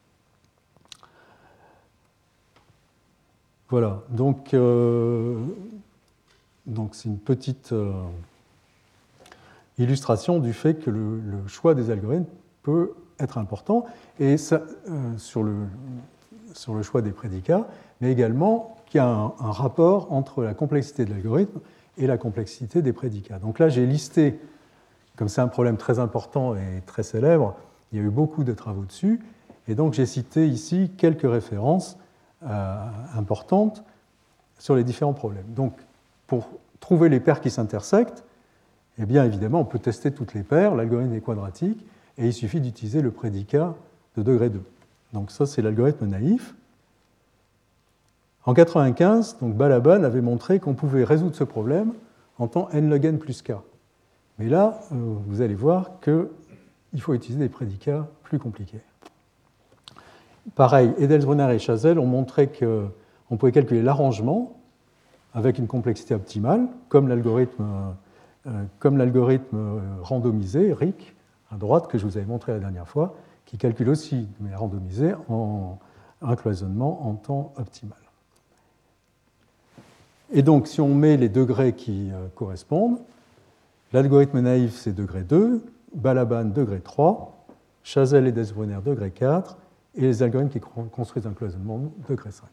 [SPEAKER 1] Voilà, donc euh, donc c'est une petite euh, illustration du fait que le, le choix des algorithmes peut être important, et ça, euh, sur, le, sur le choix des prédicats, mais également qu'il y a un, un rapport entre la complexité de l'algorithme et la complexité des prédicats. Donc là, j'ai listé, comme c'est un problème très important et très célèbre, il y a eu beaucoup de travaux dessus, et donc j'ai cité ici quelques références euh, importantes sur les différents problèmes. Donc, pour trouver les paires qui s'intersectent, eh bien, évidemment, on peut tester toutes les paires, l'algorithme est quadratique, et il suffit d'utiliser le prédicat de degré deux. Donc ça, c'est l'algorithme naïf. En mille neuf cent quatre-vingt-quinze, donc Balaban avait montré qu'on pouvait résoudre ce problème en temps n log n plus k. Mais là, euh, vous allez voir qu'il faut utiliser des prédicats plus compliqués. Pareil, Edelsbrunner et Chazelle ont montré qu'on pouvait calculer l'arrangement avec une complexité optimale, comme l'algorithme euh, comme l'algorithme randomisé, R I C, à droite, que je vous avais montré la dernière fois, qui calcule aussi, mais randomisé, en un cloisonnement en temps optimal. Et donc, si on met les degrés qui euh, correspondent, l'algorithme naïf, c'est degré deux, Balaban, degré trois, Chazelle et Edelsbrunner, degré quatre, et les algorithmes qui construisent un cloisonnement, degré cinq.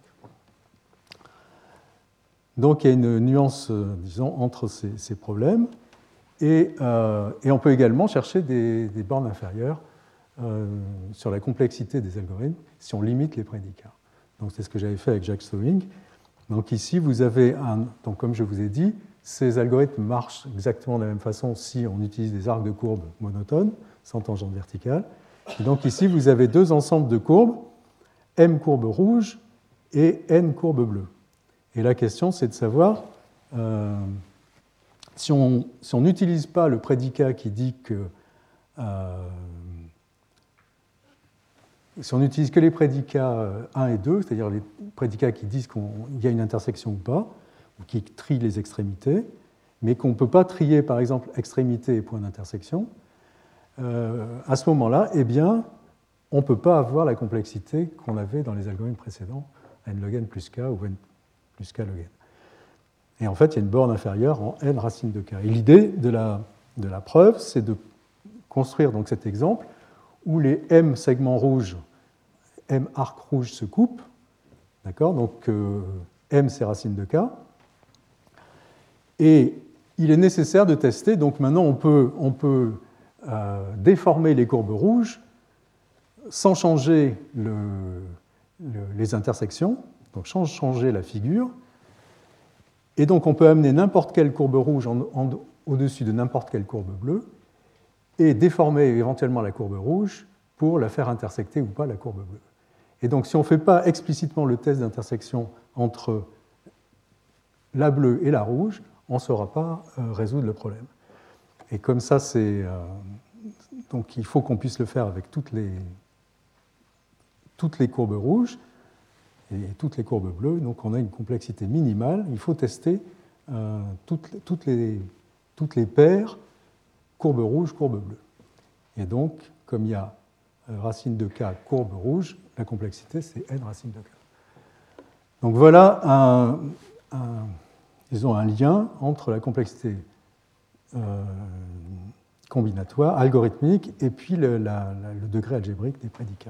[SPEAKER 1] Donc, il y a une nuance, euh, disons, entre ces, ces problèmes, et, euh, et on peut également chercher des, des bornes inférieures euh, sur la complexité des algorithmes si on limite les prédicats. Donc, c'est ce que j'avais fait avec Jack Stowing. Donc ici, vous avez un. Donc, comme je vous ai dit, ces algorithmes marchent exactement de la même façon si on utilise des arcs de courbes monotones, sans tangente verticale. Et donc ici, vous avez deux ensembles de courbes, M courbe rouge et N courbe bleue. Et la question, c'est de savoir euh, si on si on n'utilise pas le prédicat qui dit que euh, si on n'utilise que les prédicats un et deux, c'est-à-dire les prédicats qui disent qu'il y a une intersection ou pas, ou qui trient les extrémités, mais qu'on ne peut pas trier, par exemple, extrémité et point d'intersection, euh, à ce moment-là, eh bien, on ne peut pas avoir la complexité qu'on avait dans les algorithmes précédents, n log n plus k ou n plus k log n. Et en fait, il y a une borne inférieure en n racine de k. Et l'idée de la, de la preuve, c'est de construire donc cet exemple où les M segments rouges, M arc rouge se coupent, d'accord ? Donc euh, M c'est racine de k, et il est nécessaire de tester. Donc maintenant on peut, on peut euh, déformer les courbes rouges sans changer le, le, les intersections, donc sans changer la figure, et donc on peut amener n'importe quelle courbe rouge en, en, au-dessus de n'importe quelle courbe bleue, et déformer éventuellement la courbe rouge pour la faire intersecter ou pas la courbe bleue. Et donc, si on ne fait pas explicitement le test d'intersection entre la bleue et la rouge, on ne saura pas euh, résoudre le problème. Et comme ça, c'est euh, donc il faut qu'on puisse le faire avec toutes les, toutes les courbes rouges et toutes les courbes bleues. Donc, on a une complexité minimale. Il faut tester euh, toutes, toutes, les, toutes les paires courbe rouge, courbe bleue. Et donc, comme il y a racine de k, courbe rouge, la complexité, c'est n racine de k. Donc voilà un, un, disons un lien entre la complexité euh, combinatoire, algorithmique, et puis le, la, la, le degré algébrique des prédicats.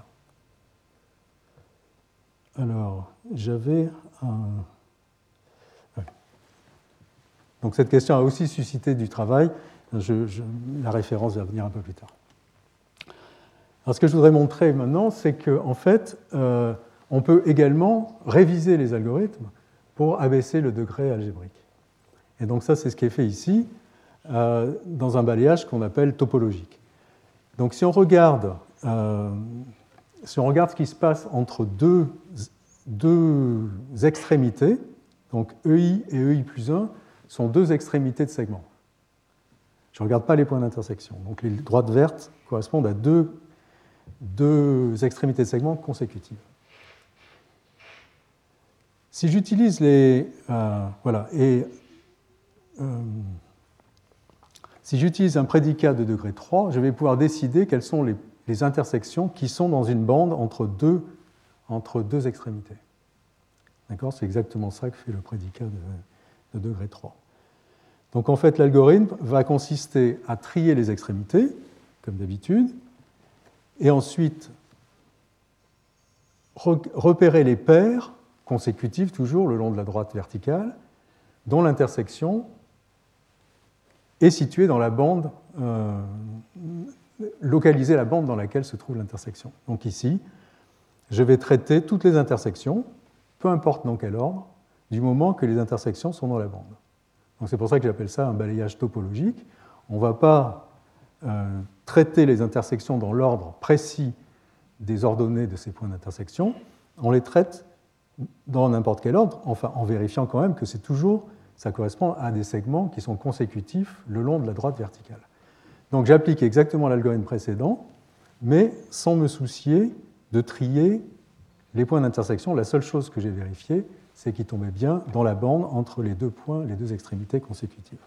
[SPEAKER 1] Alors, j'avais un... Ouais. Donc cette question a aussi suscité du travail. Je, je, la référence va venir un peu plus tard. Alors, ce que je voudrais montrer maintenant, c'est qu'en fait, euh, on peut également réviser les algorithmes pour abaisser le degré algébrique. Et donc ça, c'est ce qui est fait ici, euh, dans un balayage qu'on appelle topologique. Donc si on regarde, euh, si on regarde ce qui se passe entre deux, deux extrémités, donc E I et E I plus un sont deux extrémités de segments. Je ne regarde pas les points d'intersection. Donc les droites vertes correspondent à deux, deux extrémités de segments consécutives. Si j'utilise les... Euh, voilà, et... Euh, si j'utilise un prédicat de degré trois, je vais pouvoir décider quelles sont les, les intersections qui sont dans une bande entre deux, entre deux extrémités. D'accord ? C'est exactement ça que fait le prédicat de, de degré trois. Donc en fait, l'algorithme va consister à trier les extrémités, comme d'habitude, et ensuite repérer les paires consécutives, toujours le long de la droite verticale, dont l'intersection est située dans la bande, euh, localiser la bande dans laquelle se trouve l'intersection. Donc ici, je vais traiter toutes les intersections, peu importe dans quel ordre, du moment que les intersections sont dans la bande. Donc c'est pour ça que j'appelle ça un balayage topologique. On ne va pas euh, traiter les intersections dans l'ordre précis des ordonnées de ces points d'intersection, on les traite dans n'importe quel ordre, enfin en vérifiant quand même que c'est toujours, ça correspond à des segments qui sont consécutifs le long de la droite verticale. Donc j'applique exactement l'algorithme précédent, mais sans me soucier de trier les points d'intersection. La seule chose que j'ai vérifiée, c'est qu'ils tombaient bien dans la bande entre les deux points, les deux extrémités consécutives.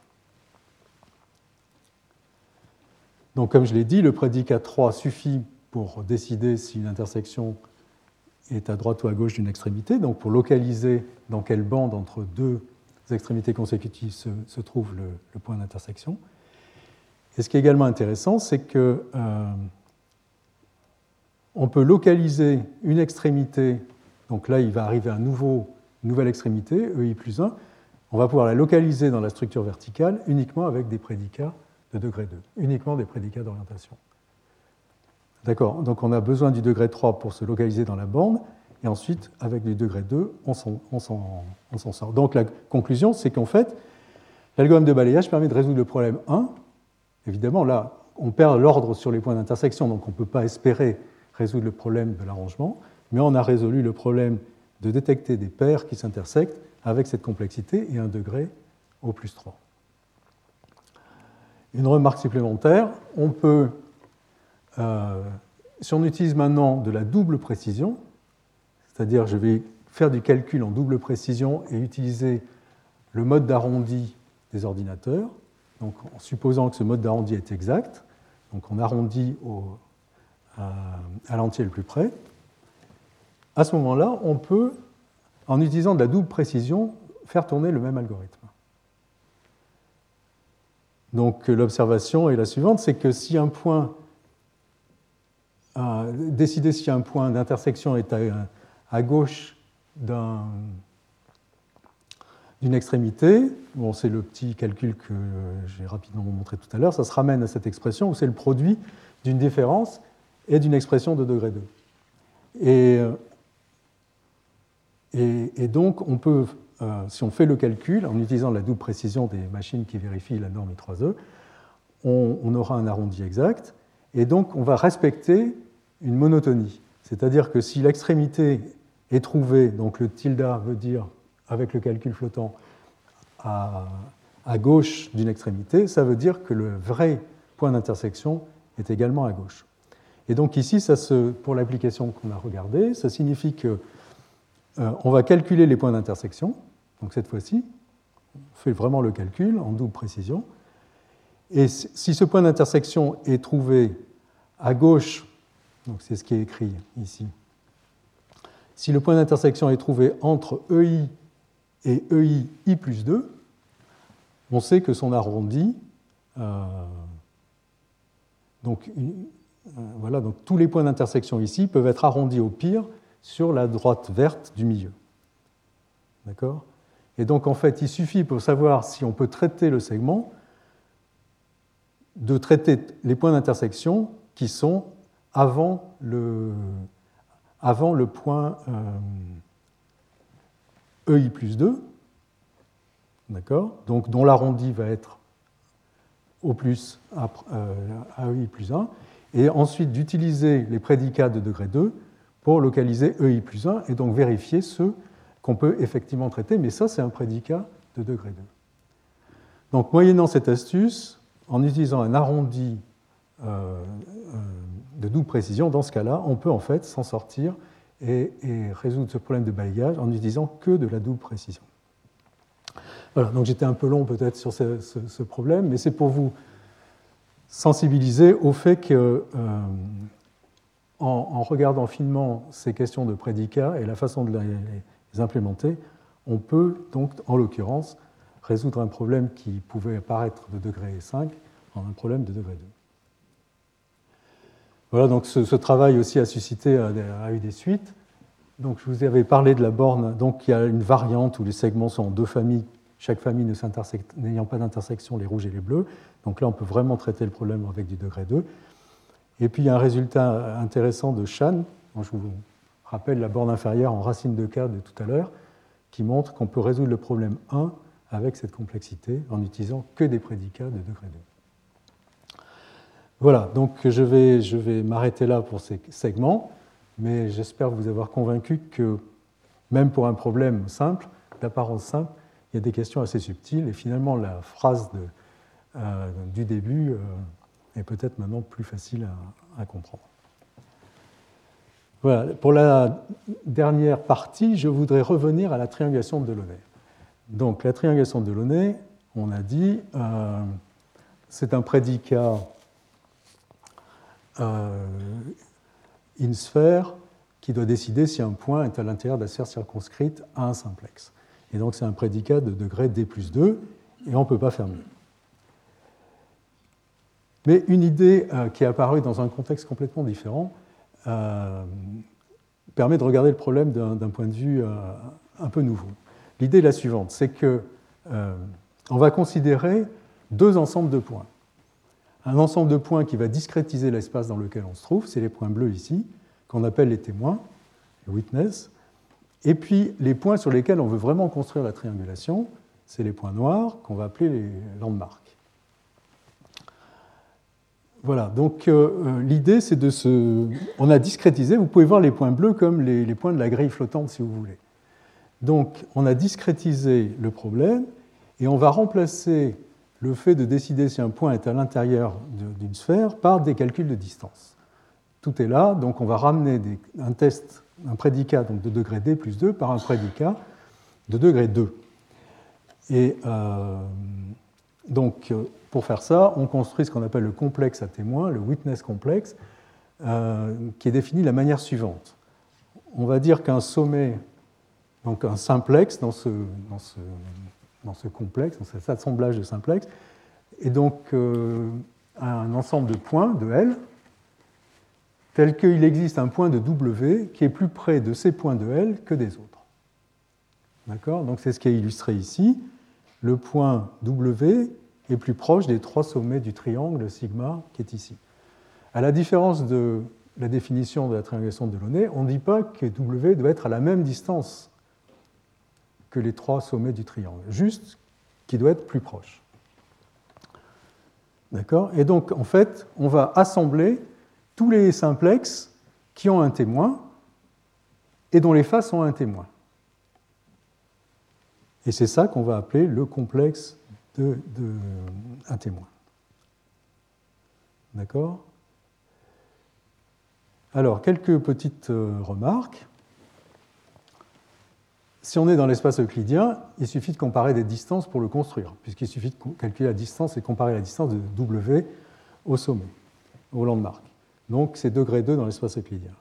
[SPEAKER 1] Donc comme je l'ai dit, le prédicat trois suffit pour décider si une intersection est à droite ou à gauche d'une extrémité, donc pour localiser dans quelle bande entre deux extrémités consécutives se, se trouve le, le point d'intersection. Et ce qui est également intéressant, c'est que euh, on peut localiser une extrémité, donc là il va arriver un nouveau, une nouvelle extrémité, E I plus un, on va pouvoir la localiser dans la structure verticale uniquement avec des prédicats de degré deux, uniquement des prédicats d'orientation. D'accord, donc on a besoin du degré trois pour se localiser dans la bande, et ensuite, avec du degré deux, on s'en, on s'en, on s'en sort. Donc la conclusion, c'est qu'en fait, l'algorithme de balayage permet de résoudre le problème un. Évidemment, là, on perd l'ordre sur les points d'intersection, donc on ne peut pas espérer résoudre le problème de l'arrangement, mais on a résolu le problème de détecter des paires qui s'intersectent avec cette complexité et un degré au plus trois. Une remarque supplémentaire, on peut, euh, si on utilise maintenant de la double précision, c'est-à-dire je vais faire du calcul en double précision et utiliser le mode d'arrondi des ordinateurs, donc en supposant que ce mode d'arrondi est exact, donc on arrondit au, à, à l'entier le plus près, à ce moment-là, on peut, en utilisant de la double précision, faire tourner le même algorithme. Donc l'observation est la suivante, c'est que si un point, euh, décider si un point d'intersection est à, à gauche d'un, d'une extrémité, bon, c'est le petit calcul que j'ai rapidement montré tout à l'heure, ça se ramène à cette expression où c'est le produit d'une différence et d'une expression de degré deux. Et, et, et donc on peut... Euh, si on fait le calcul, en utilisant la double précision des machines qui vérifient la norme I trois E, on, on aura un arrondi exact, et donc on va respecter une monotonie. C'est-à-dire que si l'extrémité est trouvée, donc le tilde veut dire, avec le calcul flottant, à, à gauche d'une extrémité, ça veut dire que le vrai point d'intersection est également à gauche. Et donc ici, ça se, pour l'application qu'on a regardée, ça signifie que euh, on va calculer les points d'intersection. Donc cette fois-ci, on fait vraiment le calcul en double précision. Et si ce point d'intersection est trouvé à gauche, donc c'est ce qui est écrit ici, si le point d'intersection est trouvé entre E I et E I I plus deux, on sait que son arrondi, euh, donc, euh, voilà, donc tous les points d'intersection ici peuvent être arrondis au pire sur la droite verte du milieu. D'accord ? Et donc, en fait, il suffit pour savoir si on peut traiter le segment de traiter les points d'intersection qui sont avant le, avant le point euh, E I plus deux, d'accord, donc dont l'arrondi va être au plus à, euh, à E I plus un, et ensuite d'utiliser les prédicats de degré deux pour localiser E I plus un et donc vérifier ceux qu'on peut effectivement traiter, mais ça c'est un prédicat de degré deux. Donc moyennant cette astuce, en utilisant un arrondi euh, euh, de double précision, dans ce cas-là, on peut en fait s'en sortir et, et résoudre ce problème de balayage en n'utilisant que de la double précision. Voilà, donc j'étais un peu long peut-être sur ce, ce, ce problème, mais c'est pour vous sensibiliser au fait que, euh, en, en regardant finement ces questions de prédicats et la façon de les, les implémenter, on peut donc, en l'occurrence, résoudre un problème qui pouvait apparaître de degré cinq en un problème de degré deux. Voilà, donc ce, ce travail aussi a suscité, a, a eu des suites. Donc je vous avais parlé de la borne, donc il y a une variante où les segments sont en deux familles, chaque famille n'ayant pas d'intersection, les rouges et les bleus. Donc là, on peut vraiment traiter le problème avec du degré deux. Et puis il y a un résultat intéressant de Shan, dont je vous rappelle la borne inférieure en racine de K de tout à l'heure, qui montre qu'on peut résoudre le problème un avec cette complexité en n'utilisant que des prédicats de degré deux. Voilà, donc je vais, je vais m'arrêter là pour ces segments, mais j'espère vous avoir convaincu que même pour un problème simple, d'apparence simple, il y a des questions assez subtiles, et finalement la phrase de, euh, du début euh, est peut-être maintenant plus facile à, à comprendre. Voilà, pour la dernière partie, je voudrais revenir à la triangulation de Delaunay. Donc la triangulation de Delaunay, on a dit, euh, c'est un prédicat euh, in sphère qui doit décider si un point est à l'intérieur de la sphère circonscrite à un simplex. Et donc c'est un prédicat de degré D plus deux, et on ne peut pas faire mieux. Mais une idée euh, qui est apparue dans un contexte complètement différent euh, permet de regarder le problème d'un, d'un point de vue euh, un peu nouveau. L'idée est la suivante, c'est qu'on euh, va considérer deux ensembles de points. Un ensemble de points qui va discrétiser l'espace dans lequel on se trouve, c'est les points bleus ici, qu'on appelle les témoins, les witnesses, et puis les points sur lesquels on veut vraiment construire la triangulation, c'est les points noirs qu'on va appeler les landmarks. Voilà, donc euh, l'idée c'est de se... On a discrétisé, vous pouvez voir les points bleus comme les, les points de la grille flottante si vous voulez. Donc on a discrétisé le problème et on va remplacer le fait de décider si un point est à l'intérieur d'une sphère par des calculs de distance. Tout est là, donc on va ramener des, un test, un prédicat donc de degré D plus deux par un prédicat de degré deux. Et euh, donc pour faire ça, on construit ce qu'on appelle le complexe à témoins, le witness complex, euh, qui est défini de la manière suivante. On va dire qu'un sommet, donc un simplex dans ce, dans ce, dans ce complexe, dans cet assemblage de simplex, est donc euh, un ensemble de points, de L, tel qu'il existe un point de W qui est plus près de ces points de L que des autres. D'accord ? Donc c'est ce qui est illustré ici. Le point W est plus proche des trois sommets du triangle sigma qui est ici. À la différence de la définition de la triangulation de Delaunay, on ne dit pas que W doit être à la même distance que les trois sommets du triangle, juste qu'il doit être plus proche. D'accord ? Et donc, en fait, on va assembler tous les simplexes qui ont un témoin et dont les faces ont un témoin. Et c'est ça qu'on va appeler le complexe de, de un témoin. D'accord ? Alors, quelques petites remarques. Si on est dans l'espace euclidien, il suffit de comparer des distances pour le construire, puisqu'il suffit de calculer la distance et comparer la distance de W au sommet, au landmark. Donc, c'est degré deux dans l'espace euclidien.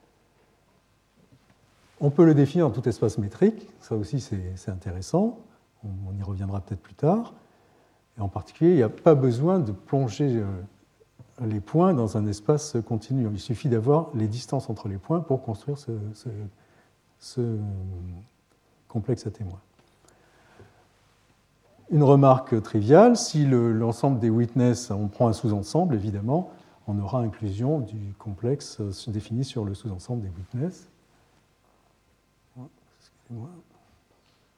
[SPEAKER 1] On peut le définir dans tout espace métrique, ça aussi c'est intéressant, on y reviendra peut-être plus tard. Et en particulier, il n'y a pas besoin de plonger les points dans un espace continu. Il suffit d'avoir les distances entre les points pour construire ce, ce, ce complexe à témoins. Une remarque triviale, si le, l'ensemble des witnesses, on prend un sous-ensemble, évidemment, on aura inclusion du complexe défini sur le sous-ensemble des witnesses. Excusez-moi.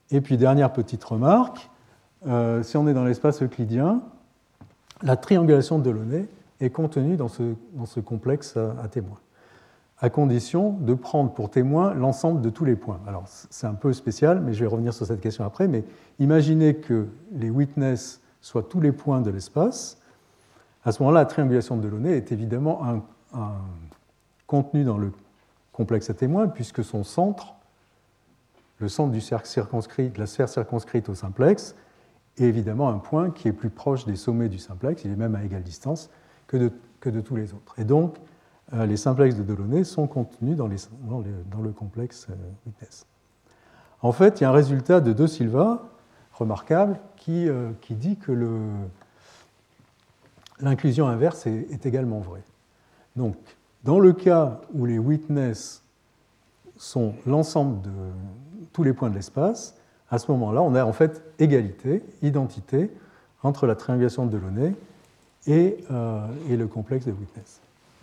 [SPEAKER 1] Et puis, dernière petite remarque, euh, si on est dans l'espace euclidien, la triangulation de Delaunay est contenue dans ce, dans ce complexe à témoins, à condition de prendre pour témoin l'ensemble de tous les points. Alors, c'est un peu spécial, mais je vais revenir sur cette question après, mais imaginez que les witness soient tous les points de l'espace. À ce moment-là, la triangulation de Delaunay est évidemment un, un contenu dans le complexe à témoins, puisque son centre, le centre du cercle circonscrit, de la sphère circonscrite au simplex, est évidemment un point qui est plus proche des sommets du simplex, il est même à égale distance que de, que de tous les autres. Et donc, euh, les simplexes de Delaunay sont contenus dans, les, dans, les, dans le complexe euh, witness. En fait, il y a un résultat de De Silva remarquable qui, euh, qui dit que le, l'inclusion inverse est, est également vraie. Donc, dans le cas où les witness sont l'ensemble de tous les points de l'espace, à ce moment-là, on a en fait égalité, identité entre la triangulation de Delaunay et, euh, et le complexe de witness.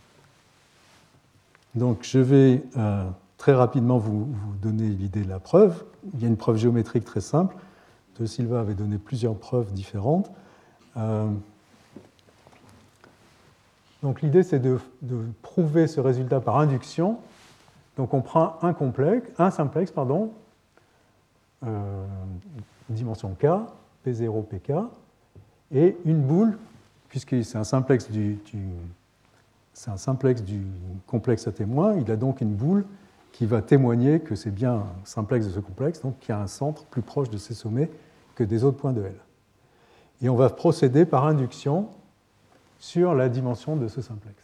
[SPEAKER 1] Donc, je vais euh, très rapidement vous, vous donner l'idée de la preuve. Il y a une preuve géométrique très simple. De Silva avait donné plusieurs preuves différentes. Euh, donc, l'idée, c'est de, de prouver ce résultat par induction. Donc, on prend un complexe, un simplex, pardon, euh, dimension K, P zéro, P K, et une boule, puisque c'est un simplex du, du c'est un simplex du complexe à témoins, il a donc une boule qui va témoigner que c'est bien un simplex de ce complexe, donc qui a un centre plus proche de ses sommets que des autres points de L. Et on va procéder par induction sur la dimension de ce simplex.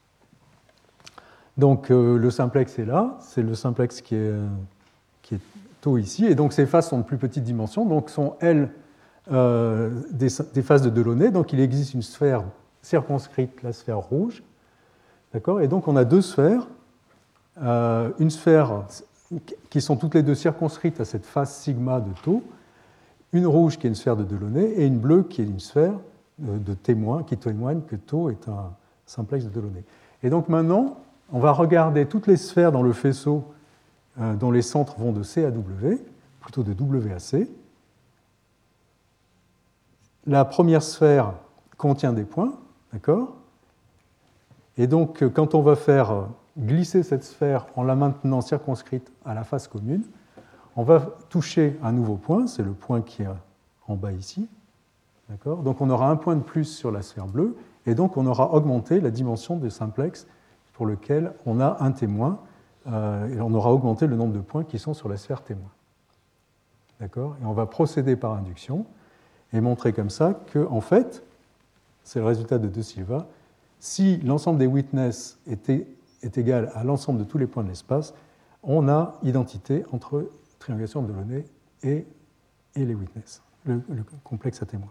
[SPEAKER 1] Donc euh, le simplex est là, c'est le simplex qui est, qui est tôt ici, et donc ces faces sont de plus petite dimension, donc sont L euh, des, des faces de Delaunay, donc il existe une sphère circonscrite, la sphère rouge. D'accord ? Et donc, on a deux sphères, euh, une sphère qui sont toutes les deux circonscrites à cette face sigma de tau, une rouge qui est une sphère de Delaunay et une bleue qui est une sphère de, de témoin qui témoigne que tau est un simplex de Delaunay. Et donc maintenant, on va regarder toutes les sphères dans le faisceau euh, dont les centres vont de C à W, plutôt de W à C. La première sphère contient des points, d'accord ? Et donc, quand on va faire glisser cette sphère en la maintenant circonscrite à la face commune, on va toucher un nouveau point, c'est le point qui est en bas ici. D'accord ? Donc, on aura un point de plus sur la sphère bleue, et donc on aura augmenté la dimension du simplex pour lequel on a un témoin, euh, et on aura augmenté le nombre de points qui sont sur la sphère témoin. D'accord ? Et on va procéder par induction et montrer comme ça que, en fait, c'est le résultat de De Silva, si l'ensemble des witness est, est égal à l'ensemble de tous les points de l'espace, on a identité entre triangulation de Delaunay et, et les witness, le, le complexe à témoins.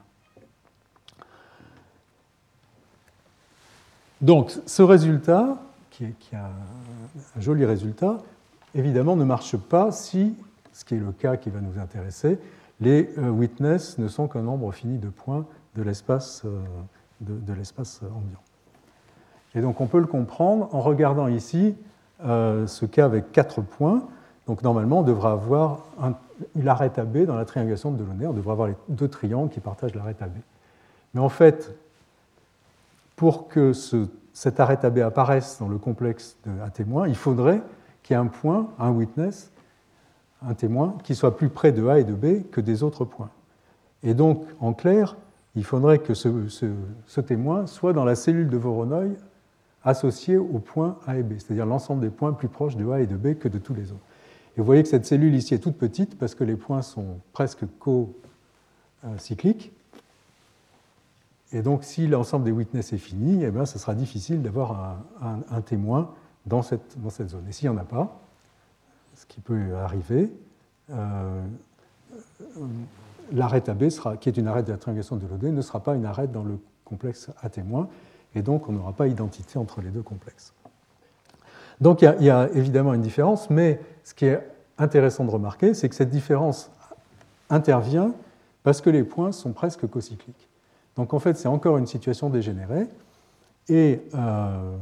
[SPEAKER 1] Donc, ce résultat, qui, est, qui a un joli résultat, évidemment ne marche pas si, ce qui est le cas qui va nous intéresser, les euh, witness ne sont qu'un nombre fini de points de l'espace, euh, de, de l'espace ambiant. Et donc on peut le comprendre en regardant ici euh, ce cas avec quatre points. Donc normalement, on devrait avoir un, une arête A B dans la triangulation de Delaunay. On devrait avoir les deux triangles qui partagent l'arête A B. Mais en fait, pour que ce, cette arête A B apparaisse dans le complexe de, à témoins, il faudrait qu'il y ait un point, un witness, un témoin, qui soit plus près de A et de B que des autres points. Et donc, en clair, il faudrait que ce, ce, ce témoin soit dans la cellule de Voronoi associée aux points A et B, c'est-à-dire l'ensemble des points plus proches de A et de B que de tous les autres. Et vous voyez que cette cellule ici est toute petite parce que les points sont presque co-cycliques. Et donc, si l'ensemble des witness est fini, eh bien, ce sera difficile d'avoir un, un, un témoin dans cette, dans cette zone. Et s'il n'y en a pas, ce qui peut arriver, euh, l'arête A B, sera, qui est une arête de la triangulation de Delaunay, ne sera pas une arête dans le complexe à témoins, et donc on n'aura pas d'identité entre les deux complexes. Donc il y, a, il y a évidemment une différence, mais ce qui est intéressant de remarquer, c'est que cette différence intervient parce que les points sont presque cocycliques. Donc en fait, c'est encore une situation dégénérée, et, euh,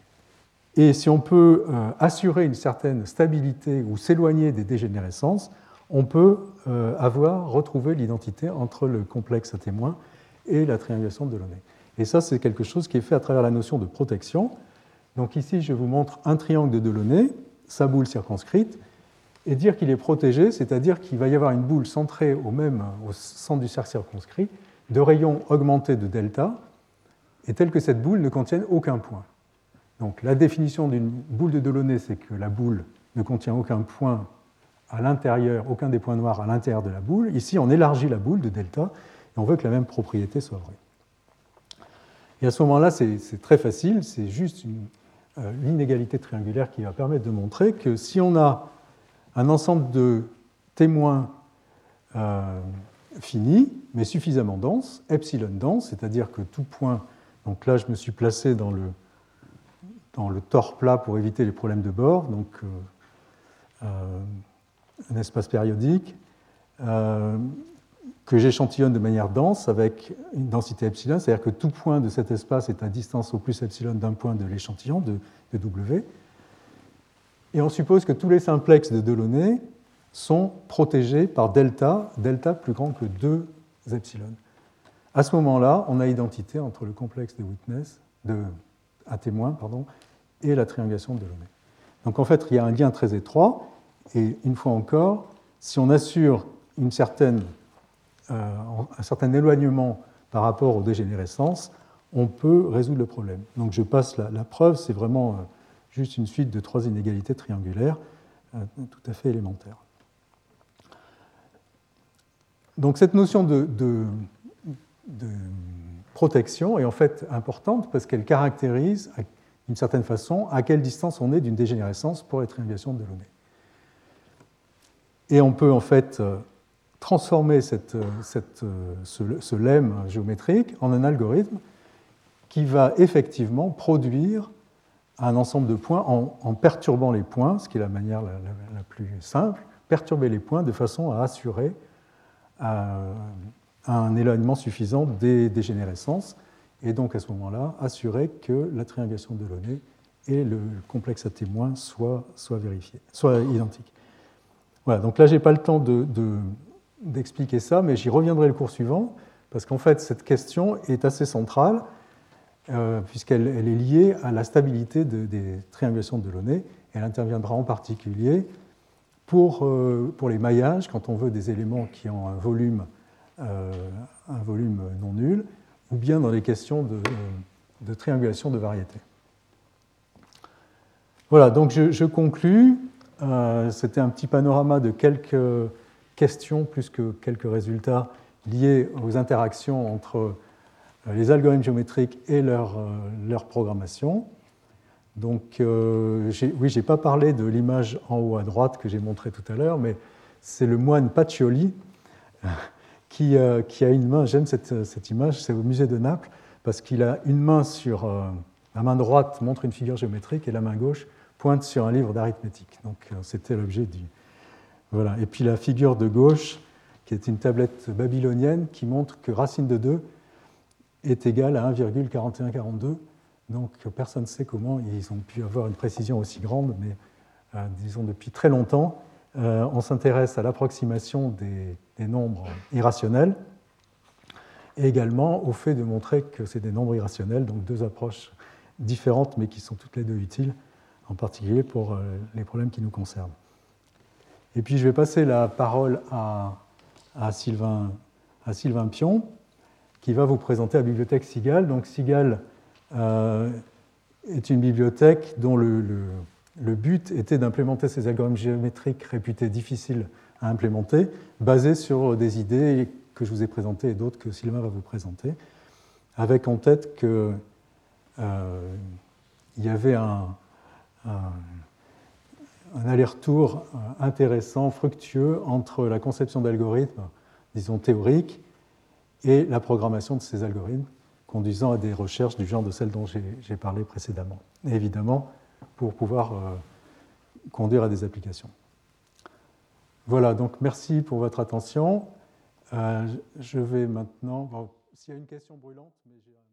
[SPEAKER 1] et si on peut euh, assurer une certaine stabilité ou s'éloigner des dégénérescences, on peut euh, avoir retrouvé l'identité entre le complexe à témoins et la triangulation de Delaunay. Et ça, c'est quelque chose qui est fait à travers la notion de protection. Donc ici, je vous montre un triangle de Delaunay, sa boule circonscrite, et dire qu'il est protégé, c'est-à-dire qu'il va y avoir une boule centrée au même, au centre du cercle circonscrit, de rayons augmentés de delta, et telle que cette boule ne contienne aucun point. Donc la définition d'une boule de Delaunay, c'est que la boule ne contient aucun point à l'intérieur, aucun des points noirs à l'intérieur de la boule. Ici, on élargit la boule de delta, et on veut que la même propriété soit vraie. Et à ce moment-là, c'est, c'est très facile, c'est juste une, euh, l'inégalité triangulaire qui va permettre de montrer que si on a un ensemble de témoins euh, fini, mais suffisamment dense, epsilon dense, c'est-à-dire que tout point, donc là je me suis placé dans le, dans le tore plat pour éviter les problèmes de bord, donc euh, euh, un espace périodique, euh, que j'échantillonne de manière dense avec une densité epsilon, c'est-à-dire que tout point de cet espace est à distance au plus epsilon d'un point de l'échantillon, de, de W. Et on suppose que tous les simplexes de Delaunay sont protégés par delta, delta plus grand que deux epsilon. À ce moment-là, on a identité entre le complexe de witness, de, à témoin, pardon, et la triangulation de Delaunay. Donc en fait, il y a un lien très étroit, et une fois encore, si on assure une certaine, euh, un certain éloignement par rapport aux dégénérescences, on peut résoudre le problème. Donc je passe la, la preuve, c'est vraiment euh, juste une suite de trois inégalités triangulaires euh, tout à fait élémentaires. Donc cette notion de, de, de protection est en fait importante parce qu'elle caractérise d'une certaine façon à quelle distance on est d'une dégénérescence pour les triangulations de Delaunay. Et on peut en fait transformer cette, cette, ce, ce lemme géométrique en un algorithme qui va effectivement produire un ensemble de points en, en perturbant les points, ce qui est la manière la, la, la plus simple, perturber les points de façon à assurer euh, un éloignement suffisant des dégénérescences, et donc à ce moment-là, assurer que la triangulation de Delaunay et le complexe à témoins soient, soient vérifiés, soient identiques. Voilà, donc là, je n'ai pas le temps de, de, d'expliquer ça, mais j'y reviendrai le cours suivant, parce qu'en fait, cette question est assez centrale, euh, puisqu'elle elle est liée à la stabilité de, des triangulations de Delaunay. Elle interviendra en particulier pour, euh, pour les maillages, quand on veut des éléments qui ont un volume, euh, un volume non nul, ou bien dans les questions de, de triangulation de variété. Voilà, donc je, je conclus. Euh, c'était un petit panorama de quelques questions plus que quelques résultats liés aux interactions entre les algorithmes géométriques et leur, leur programmation. Donc, euh, j'ai, oui, je n'ai pas parlé de l'image en haut à droite que j'ai montrée tout à l'heure, mais c'est le moine Pacioli qui, euh, qui a une main, j'aime cette, cette image, c'est au musée de Naples, parce qu'il a une main sur, euh, la main droite montre une figure géométrique et la main gauche pointe sur un livre d'arithmétique. Donc, euh, c'était l'objet du... Voilà. Et puis la figure de gauche, qui est une tablette babylonienne, qui montre que racine de deux est égale à un virgule quarante et un quarante-deux. Donc, personne ne sait comment ils ont pu avoir une précision aussi grande, mais euh, disons depuis très longtemps, euh, on s'intéresse à l'approximation des, des nombres irrationnels et également au fait de montrer que c'est des nombres irrationnels, donc deux approches différentes, mais qui sont toutes les deux utiles, en particulier pour euh, les problèmes qui nous concernent. Et puis, je vais passer la parole à, à, Sylvain, à Sylvain Pion, qui va vous présenter la bibliothèque SIGAL. Donc, SIGAL euh, est une bibliothèque dont le, le, le but était d'implémenter ces algorithmes géométriques réputés difficiles à implémenter, basés sur des idées que je vous ai présentées et d'autres que Sylvain va vous présenter, avec en tête qu'il euh, y avait un, un, un aller-retour intéressant, fructueux, entre la conception d'algorithmes, disons théoriques, et la programmation de ces algorithmes, conduisant à des recherches du genre de celles dont j'ai, j'ai parlé précédemment. Et évidemment, pour pouvoir euh, conduire à des applications. Voilà, donc merci pour votre attention. Euh, je vais maintenant... Bon, s'il y a une question brûlante, mais j'ai...